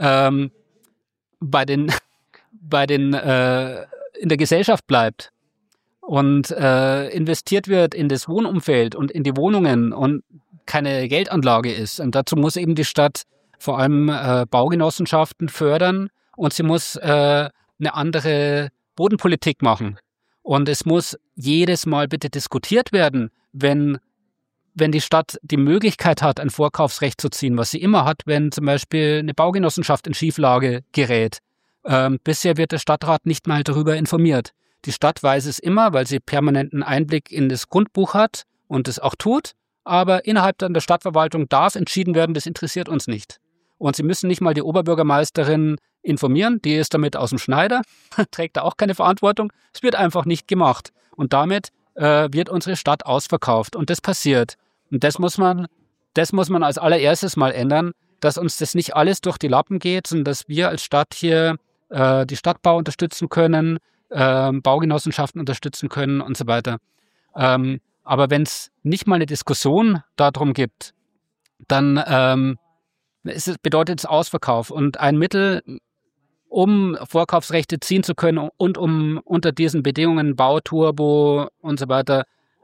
bei den in der Gesellschaft bleibt und investiert wird in das Wohnumfeld und in die Wohnungen und keine Geldanlage ist. Und dazu muss eben die Stadt vor allem Baugenossenschaften fördern und sie muss eine andere Bodenpolitik machen. Und es muss jedes Mal bitte diskutiert werden, wenn die Stadt die Möglichkeit hat, ein Vorkaufsrecht zu ziehen, was sie immer hat, wenn zum Beispiel eine Baugenossenschaft in Schieflage gerät. Bisher wird der Stadtrat nicht mal darüber informiert. Die Stadt weiß es immer, weil sie permanenten Einblick in das Grundbuch hat und es auch tut. Aber innerhalb dann der Stadtverwaltung darf entschieden werden, das interessiert uns nicht. Und sie müssen nicht mal die Oberbürgermeisterin informieren, die ist damit aus dem Schneider, trägt da auch keine Verantwortung. Es wird einfach nicht gemacht. Und damit wird unsere Stadt ausverkauft. Und das passiert. Und das muss man als allererstes mal ändern, dass uns das nicht alles durch die Lappen geht, sondern dass wir als Stadt hier die Stadtbau unterstützen können, Baugenossenschaften unterstützen können und so weiter. Aber wenn es nicht mal eine Diskussion darum gibt, dann bedeutet es Ausverkauf. Und ein Mittel, um Vorkaufsrechte ziehen zu können und um unter diesen Bedingungen Bauturbo und so weiter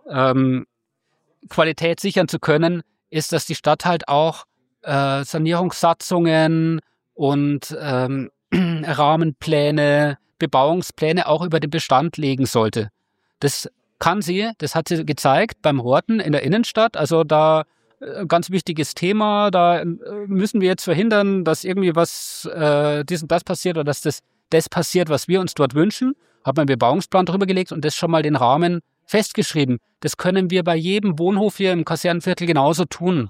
Qualität sichern zu können, ist, dass die Stadt halt auch Sanierungssatzungen und Rahmenpläne, Bebauungspläne auch über den Bestand legen sollte. Das hat sie gezeigt beim Horten in der Innenstadt. Also da ganz wichtiges Thema, da müssen wir jetzt verhindern, dass irgendwie was dies und das passiert oder dass das passiert, was wir uns dort wünschen. Hat man einen Bebauungsplan drüber gelegt und das schon mal den Rahmen festgeschrieben. Das können wir bei jedem Wohnhof hier im Kasernenviertel genauso tun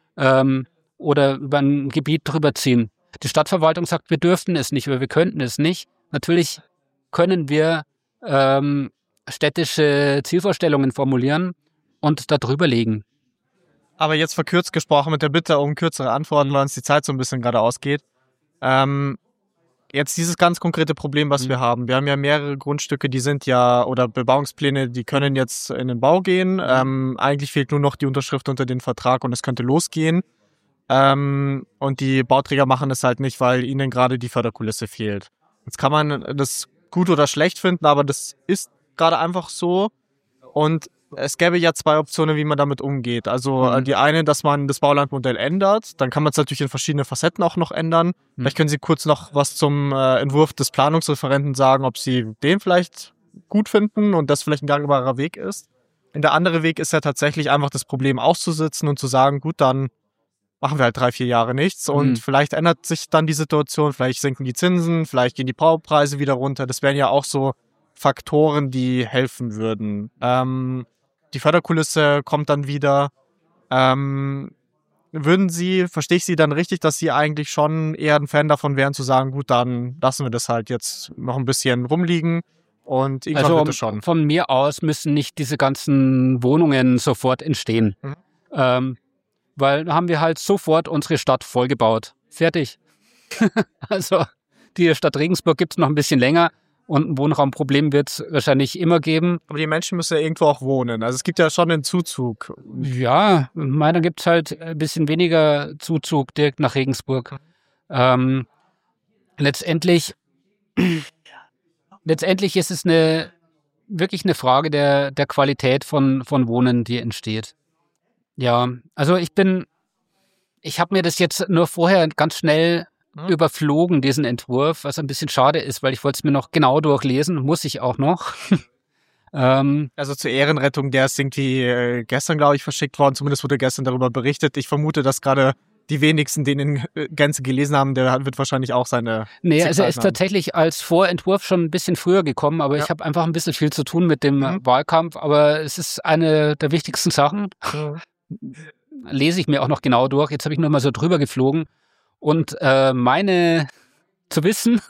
oder über ein Gebiet drüber ziehen. Die Stadtverwaltung sagt, wir dürften es nicht oder wir könnten es nicht. Natürlich können wir städtische Zielvorstellungen formulieren und da drüber legen. Aber jetzt verkürzt gesprochen mit der Bitte um kürzere Antworten, weil uns die Zeit so ein bisschen gerade ausgeht. Jetzt dieses ganz konkrete Problem, was wir haben. Wir haben ja mehrere Grundstücke, die sind ja, oder Bebauungspläne, die können jetzt in den Bau gehen. Eigentlich fehlt nur noch die Unterschrift unter den Vertrag und es könnte losgehen. Und die Bauträger machen es halt nicht, weil ihnen gerade die Förderkulisse fehlt. Jetzt kann man das gut oder schlecht finden, aber das ist gerade einfach so. Und es gäbe ja zwei Optionen, wie man damit umgeht. Also die eine, dass man das Baulandmodell ändert. Dann kann man es natürlich in verschiedene Facetten auch noch ändern. Vielleicht können Sie kurz noch was zum Entwurf des Planungsreferenten sagen, ob Sie den vielleicht gut finden und das vielleicht ein gangbarer Weg ist. Und der andere Weg ist ja tatsächlich einfach das Problem auszusitzen und zu sagen, gut, dann machen wir halt 3-4 Jahre nichts und vielleicht ändert sich dann die Situation, vielleicht sinken die Zinsen, vielleicht gehen die Baupreise wieder runter. Das wären ja auch so Faktoren, die helfen würden. Die Förderkulisse kommt dann wieder. Würden Sie, verstehe ich Sie dann richtig, dass Sie eigentlich schon eher ein Fan davon wären, zu sagen, gut, dann lassen wir das halt jetzt noch ein bisschen rumliegen und irgendwann wird es schon. Von mir aus müssen nicht diese ganzen Wohnungen sofort entstehen. Weil dann haben wir halt sofort unsere Stadt vollgebaut. Fertig. Also die Stadt Regensburg gibt es noch ein bisschen länger. Und ein Wohnraumproblem wird es wahrscheinlich immer geben. Aber die Menschen müssen ja irgendwo auch wohnen. Also es gibt ja schon einen Zuzug. Ja, meiner gibt es halt ein bisschen weniger Zuzug direkt nach Regensburg. Letztendlich ist es wirklich eine Frage der Qualität von Wohnen, die entsteht. Ja, also ich habe mir das jetzt nur vorher ganz schnell überflogen, diesen Entwurf, was ein bisschen schade ist, weil ich wollte es mir noch genau durchlesen, muss ich auch noch. Also zur Ehrenrettung, der ist irgendwie gestern, glaube ich, verschickt worden, zumindest wurde gestern darüber berichtet. Ich vermute, dass gerade die wenigsten den in Gänze gelesen haben, der wird wahrscheinlich auch seine... Nee, also er ist tatsächlich als Vorentwurf schon ein bisschen früher gekommen, aber ich habe einfach ein bisschen viel zu tun mit dem Wahlkampf, aber es ist eine der wichtigsten Sachen. Lese ich mir auch noch genau durch. Jetzt habe ich nur mal so drüber geflogen. Und meine zu wissen,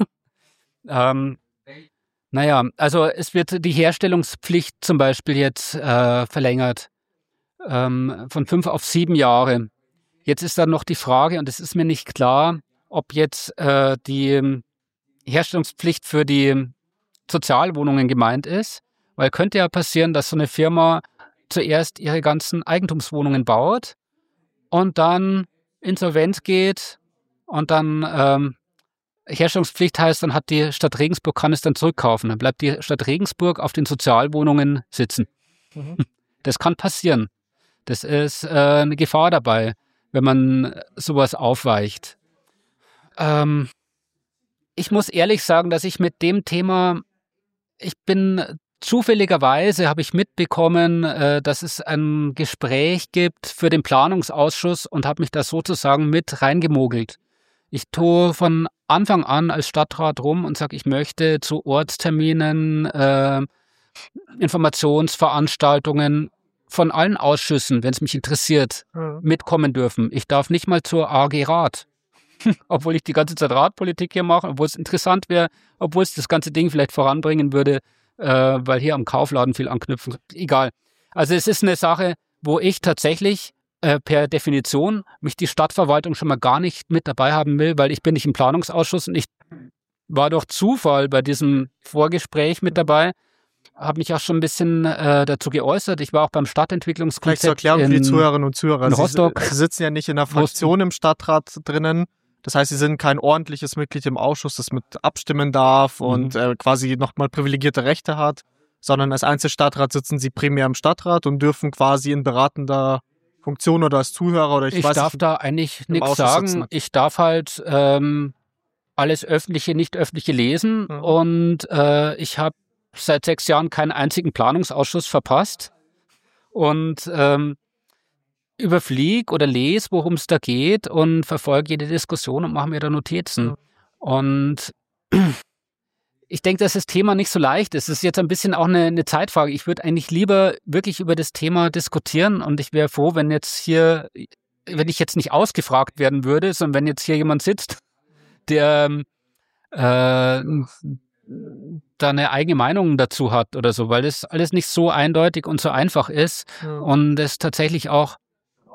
also es wird die Herstellungspflicht zum Beispiel jetzt verlängert von 5 auf 7 Jahre. Jetzt ist dann noch die Frage, und es ist mir nicht klar, ob jetzt die Herstellungspflicht für die Sozialwohnungen gemeint ist, weil könnte ja passieren, dass so eine Firma zuerst ihre ganzen Eigentumswohnungen baut und dann insolvent geht. Und dann Herstellungspflicht heißt, dann hat die Stadt Regensburg, kann es dann zurückkaufen. Dann bleibt die Stadt Regensburg auf den Sozialwohnungen sitzen. Das kann passieren. Das ist eine Gefahr dabei, wenn man sowas aufweicht. Ich muss ehrlich sagen, dass ich mit dem Thema, zufälligerweise habe ich mitbekommen, dass es ein Gespräch gibt für den Planungsausschuss und habe mich da sozusagen mit reingemogelt. Ich tue von Anfang an als Stadtrat rum und sage, ich möchte zu Ortsterminen, Informationsveranstaltungen von allen Ausschüssen, wenn es mich interessiert, mitkommen dürfen. Ich darf nicht mal zur AG Rat, obwohl ich die ganze Zeit Ratpolitik hier mache, obwohl es interessant wäre, obwohl es das ganze Ding vielleicht voranbringen würde, weil hier am Kaufladen viel anknüpfen. Egal. Also es ist eine Sache, wo ich tatsächlich per Definition mich die Stadtverwaltung schon mal gar nicht mit dabei haben will, weil ich bin nicht im Planungsausschuss und ich war durch Zufall bei diesem Vorgespräch mit dabei, habe mich auch schon ein bisschen dazu geäußert. Ich war auch beim Stadtentwicklungskonzept vielleicht zur Erklärung für die Zuhörerinnen und Zuhörer. In Rostock. Sie sitzen ja nicht in der Fraktion im Stadtrat drinnen. Das heißt, Sie sind kein ordentliches Mitglied im Ausschuss, das mit abstimmen darf und quasi nochmal privilegierte Rechte hat, sondern als Einzelstadtrat sitzen Sie primär im Stadtrat und dürfen quasi in beratender Funktion oder als Zuhörer oder ich weiß darf nicht, da eigentlich nichts sagen. Sitzen. Ich darf halt alles Öffentliche, Nicht-Öffentliche lesen und ich habe seit 6 Jahren keinen einzigen Planungsausschuss verpasst und überfliege oder lese, worum es da geht und verfolge jede Diskussion und mache mir da Notizen. Und ich denke, dass das Thema nicht so leicht ist. Es ist jetzt ein bisschen auch eine Zeitfrage. Ich würde eigentlich lieber wirklich über das Thema diskutieren und ich wäre froh, wenn ich jetzt nicht ausgefragt werden würde, sondern wenn jetzt hier jemand sitzt, der da eine eigene Meinung dazu hat oder so, weil das alles nicht so eindeutig und so einfach ist und es tatsächlich auch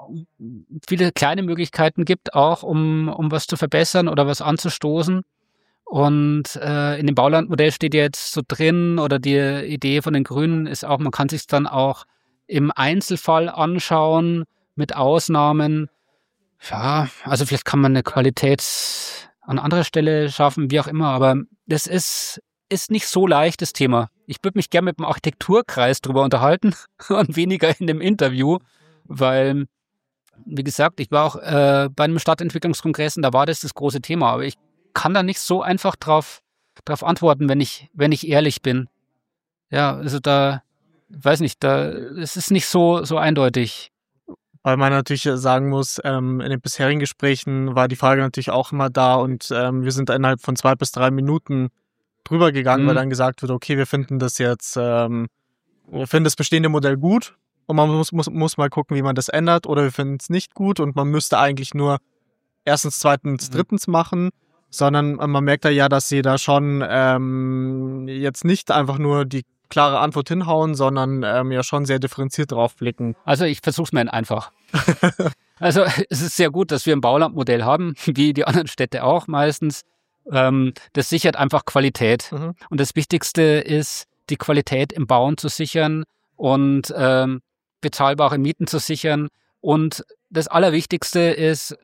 viele kleine Möglichkeiten gibt, auch um was zu verbessern oder was anzustoßen. Und in dem Baulandmodell steht jetzt so drin, oder die Idee von den Grünen ist auch, man kann sich dann auch im Einzelfall anschauen, mit Ausnahmen. Ja, also vielleicht kann man eine Qualität an anderer Stelle schaffen, wie auch immer, aber das ist nicht so leicht, das Thema. Ich würde mich gerne mit dem Architekturkreis drüber unterhalten und weniger in dem Interview, weil, wie gesagt, ich war auch bei einem Stadtentwicklungskongress und da war das große Thema, aber ich kann da nicht so einfach drauf antworten, wenn ich ehrlich bin. Ja, also da, weiß nicht, es ist nicht so eindeutig. Weil man natürlich sagen muss, in den bisherigen Gesprächen war die Frage natürlich auch immer da und wir sind innerhalb von 2 bis 3 Minuten drüber gegangen, weil dann gesagt wird, okay, wir finden das jetzt, wir finden das bestehende Modell gut und man muss mal gucken, wie man das ändert, oder wir finden es nicht gut und man müsste eigentlich nur erstens, zweitens, drittens machen, sondern man merkt da ja, dass sie da schon jetzt nicht einfach nur die klare Antwort hinhauen, sondern ja schon sehr differenziert drauf blicken. Also ich versuche es mir einfach. Also es ist sehr gut, dass wir ein Baulandmodell haben, wie die anderen Städte auch meistens. Das sichert einfach Qualität. Und das Wichtigste ist, die Qualität im Bauen zu sichern und bezahlbare Mieten zu sichern. Und das Allerwichtigste ist,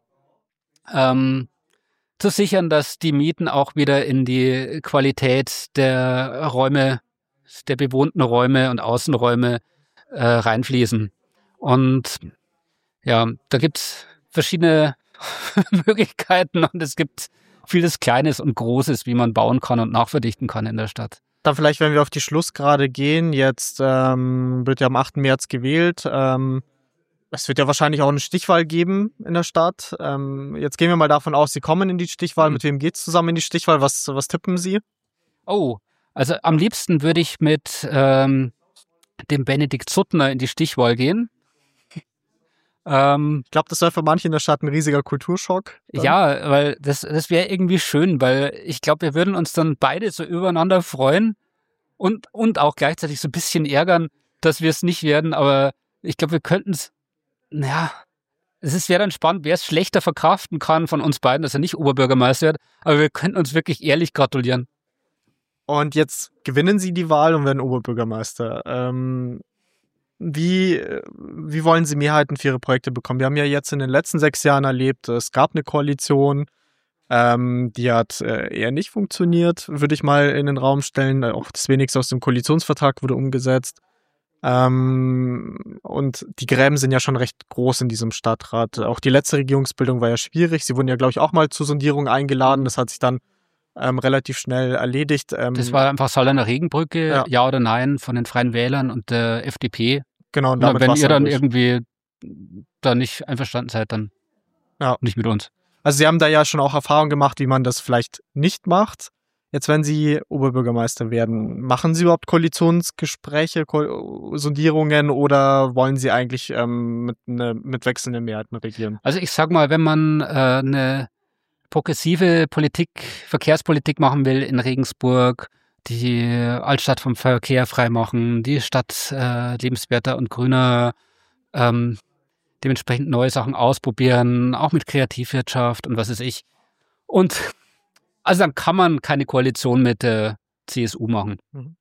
zu sichern, dass die Mieten auch wieder in die Qualität der Räume, der bewohnten Räume und Außenräume reinfließen. Und ja, da gibt's verschiedene Möglichkeiten und es gibt vieles Kleines und Großes, wie man bauen kann und nachverdichten kann in der Stadt. Dann vielleicht, wenn wir auf die Schlussgerade gehen, jetzt wird ja am 8. März gewählt. Es wird ja wahrscheinlich auch eine Stichwahl geben in der Stadt. Jetzt gehen wir mal davon aus, Sie kommen in die Stichwahl. Mit wem geht's zusammen in die Stichwahl? Was tippen Sie? Oh, also am liebsten würde ich mit dem Benedikt Suttner in die Stichwahl gehen. Ich glaube, das wäre für manche in der Stadt ein riesiger Kulturschock. Dann. Ja, weil das wäre irgendwie schön, weil ich glaube, wir würden uns dann beide so übereinander freuen und auch gleichzeitig so ein bisschen ärgern, dass wir es nicht werden. Aber ich glaube, wir könnten es, es wäre dann spannend, wer es schlechter verkraften kann von uns beiden, dass er nicht Oberbürgermeister wird. Aber wir könnten uns wirklich ehrlich gratulieren. Und jetzt gewinnen Sie die Wahl und werden Oberbürgermeister. Wie wollen Sie Mehrheiten für Ihre Projekte bekommen? Wir haben ja jetzt in den letzten 6 Jahren erlebt, es gab eine Koalition, die hat eher nicht funktioniert, würde ich mal in den Raum stellen. Auch das Wenigste aus dem Koalitionsvertrag wurde umgesetzt. Und die Gräben sind ja schon recht groß in diesem Stadtrat. Auch die letzte Regierungsbildung war ja schwierig. Sie wurden ja, glaube ich, auch mal zur Sondierung eingeladen. Das hat sich dann relativ schnell erledigt. Das war einfach Sallerner Regenbrücke, ja oder nein, von den Freien Wählern und der FDP. Genau, und damit wenn ihr dann irgendwie da nicht einverstanden seid, dann nicht mit uns. Also Sie haben da ja schon auch Erfahrung gemacht, wie man das vielleicht nicht macht. Jetzt, wenn Sie Oberbürgermeister werden, machen Sie überhaupt Koalitionsgespräche, Sondierungen, oder wollen Sie eigentlich mit wechselnden Mehrheiten regieren? Also ich sag mal, wenn man eine progressive Verkehrspolitik machen will in Regensburg, die Altstadt vom Verkehr freimachen, die Stadt lebenswerter und grüner, dementsprechend neue Sachen ausprobieren, auch mit Kreativwirtschaft und was weiß ich. Und also dann kann man keine Koalition mit der CSU machen.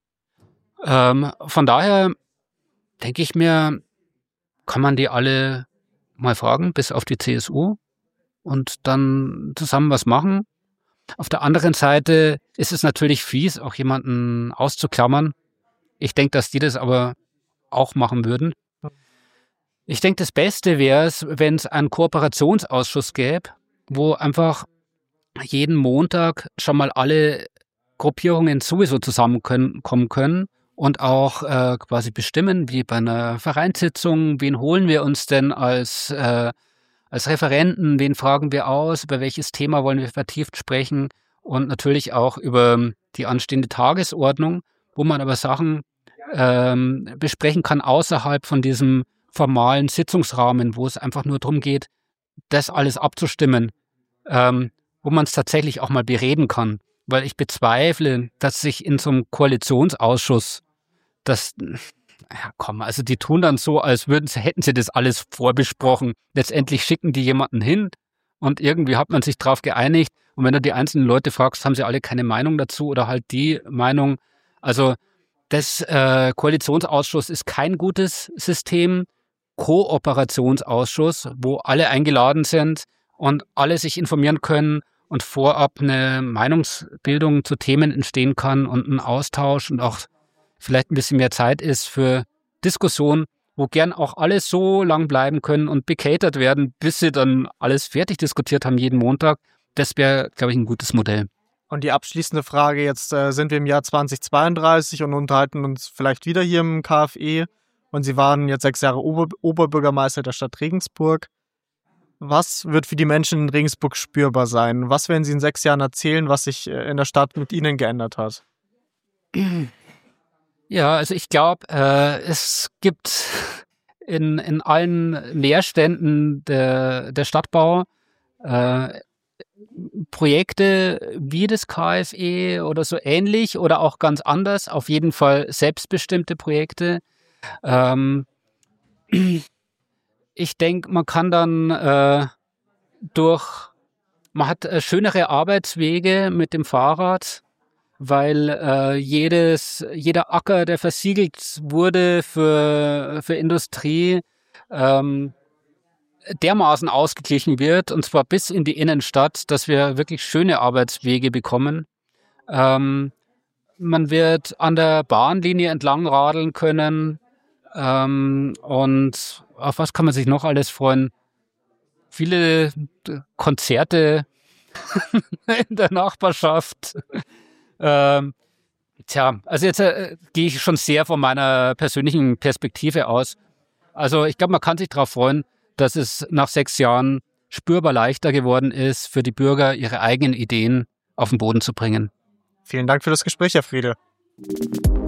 Von daher denke ich mir, kann man die alle mal fragen, bis auf die CSU, und dann zusammen was machen. Auf der anderen Seite ist es natürlich fies, auch jemanden auszuklammern. Ich denke, dass die das aber auch machen würden. Ich denke, das Beste wäre es, wenn es einen Kooperationsausschuss gäbe, wo einfach jeden Montag schon mal alle Gruppierungen sowieso zusammenkommen können und auch quasi bestimmen, wie bei einer Vereinssitzung, wen holen wir uns denn als Referenten, wen fragen wir aus, über welches Thema wollen wir vertieft sprechen, und natürlich auch über die anstehende Tagesordnung, wo man aber Sachen besprechen kann außerhalb von diesem formalen Sitzungsrahmen, wo es einfach nur darum geht, das alles abzustimmen, wo man es tatsächlich auch mal bereden kann. Weil ich bezweifle, dass sich in so einem Koalitionsausschuss, dass Ja, komm, also die tun dann so, als hätten sie das alles vorbesprochen. Letztendlich schicken die jemanden hin und irgendwie hat man sich drauf geeinigt. Und wenn du die einzelnen Leute fragst, haben sie alle keine Meinung dazu oder halt die Meinung. Also das Koalitionsausschuss ist kein gutes System. Kooperationsausschuss, wo alle eingeladen sind und alle sich informieren können und vorab eine Meinungsbildung zu Themen entstehen kann und ein Austausch und auch vielleicht ein bisschen mehr Zeit ist für Diskussion, wo gern auch alle so lang bleiben können und becatert werden, bis sie dann alles fertig diskutiert haben jeden Montag. Das wäre, glaube ich, ein gutes Modell. Und die abschließende Frage, jetzt sind wir im Jahr 2032 und unterhalten uns vielleicht wieder hier im KfE und Sie waren jetzt 6 Jahre Oberbürgermeister der Stadt Regensburg. Was wird für die Menschen in Regensburg spürbar sein? Was werden Sie in 6 Jahren erzählen, was sich in der Stadt mit Ihnen geändert hat? Ja, also ich glaube, es gibt in allen Leerständen der Stadtbau Projekte wie das KfE oder so ähnlich oder auch ganz anders, auf jeden Fall selbstbestimmte Projekte. Ich denke, man kann dann man hat schönere Arbeitswege mit dem Fahrrad, weil jeder Acker, der versiegelt wurde für Industrie, dermaßen ausgeglichen wird, und zwar bis in die Innenstadt, dass wir wirklich schöne Arbeitswege bekommen. Man wird an der Bahnlinie entlang radeln können, und auf was kann man sich noch alles freuen? Viele Konzerte in der Nachbarschaft. Also jetzt gehe ich schon sehr von meiner persönlichen Perspektive aus. Also ich glaube, man kann sich darauf freuen, dass es nach 6 Jahren spürbar leichter geworden ist, für die Bürger ihre eigenen Ideen auf den Boden zu bringen. Vielen Dank für das Gespräch, Herr Friede.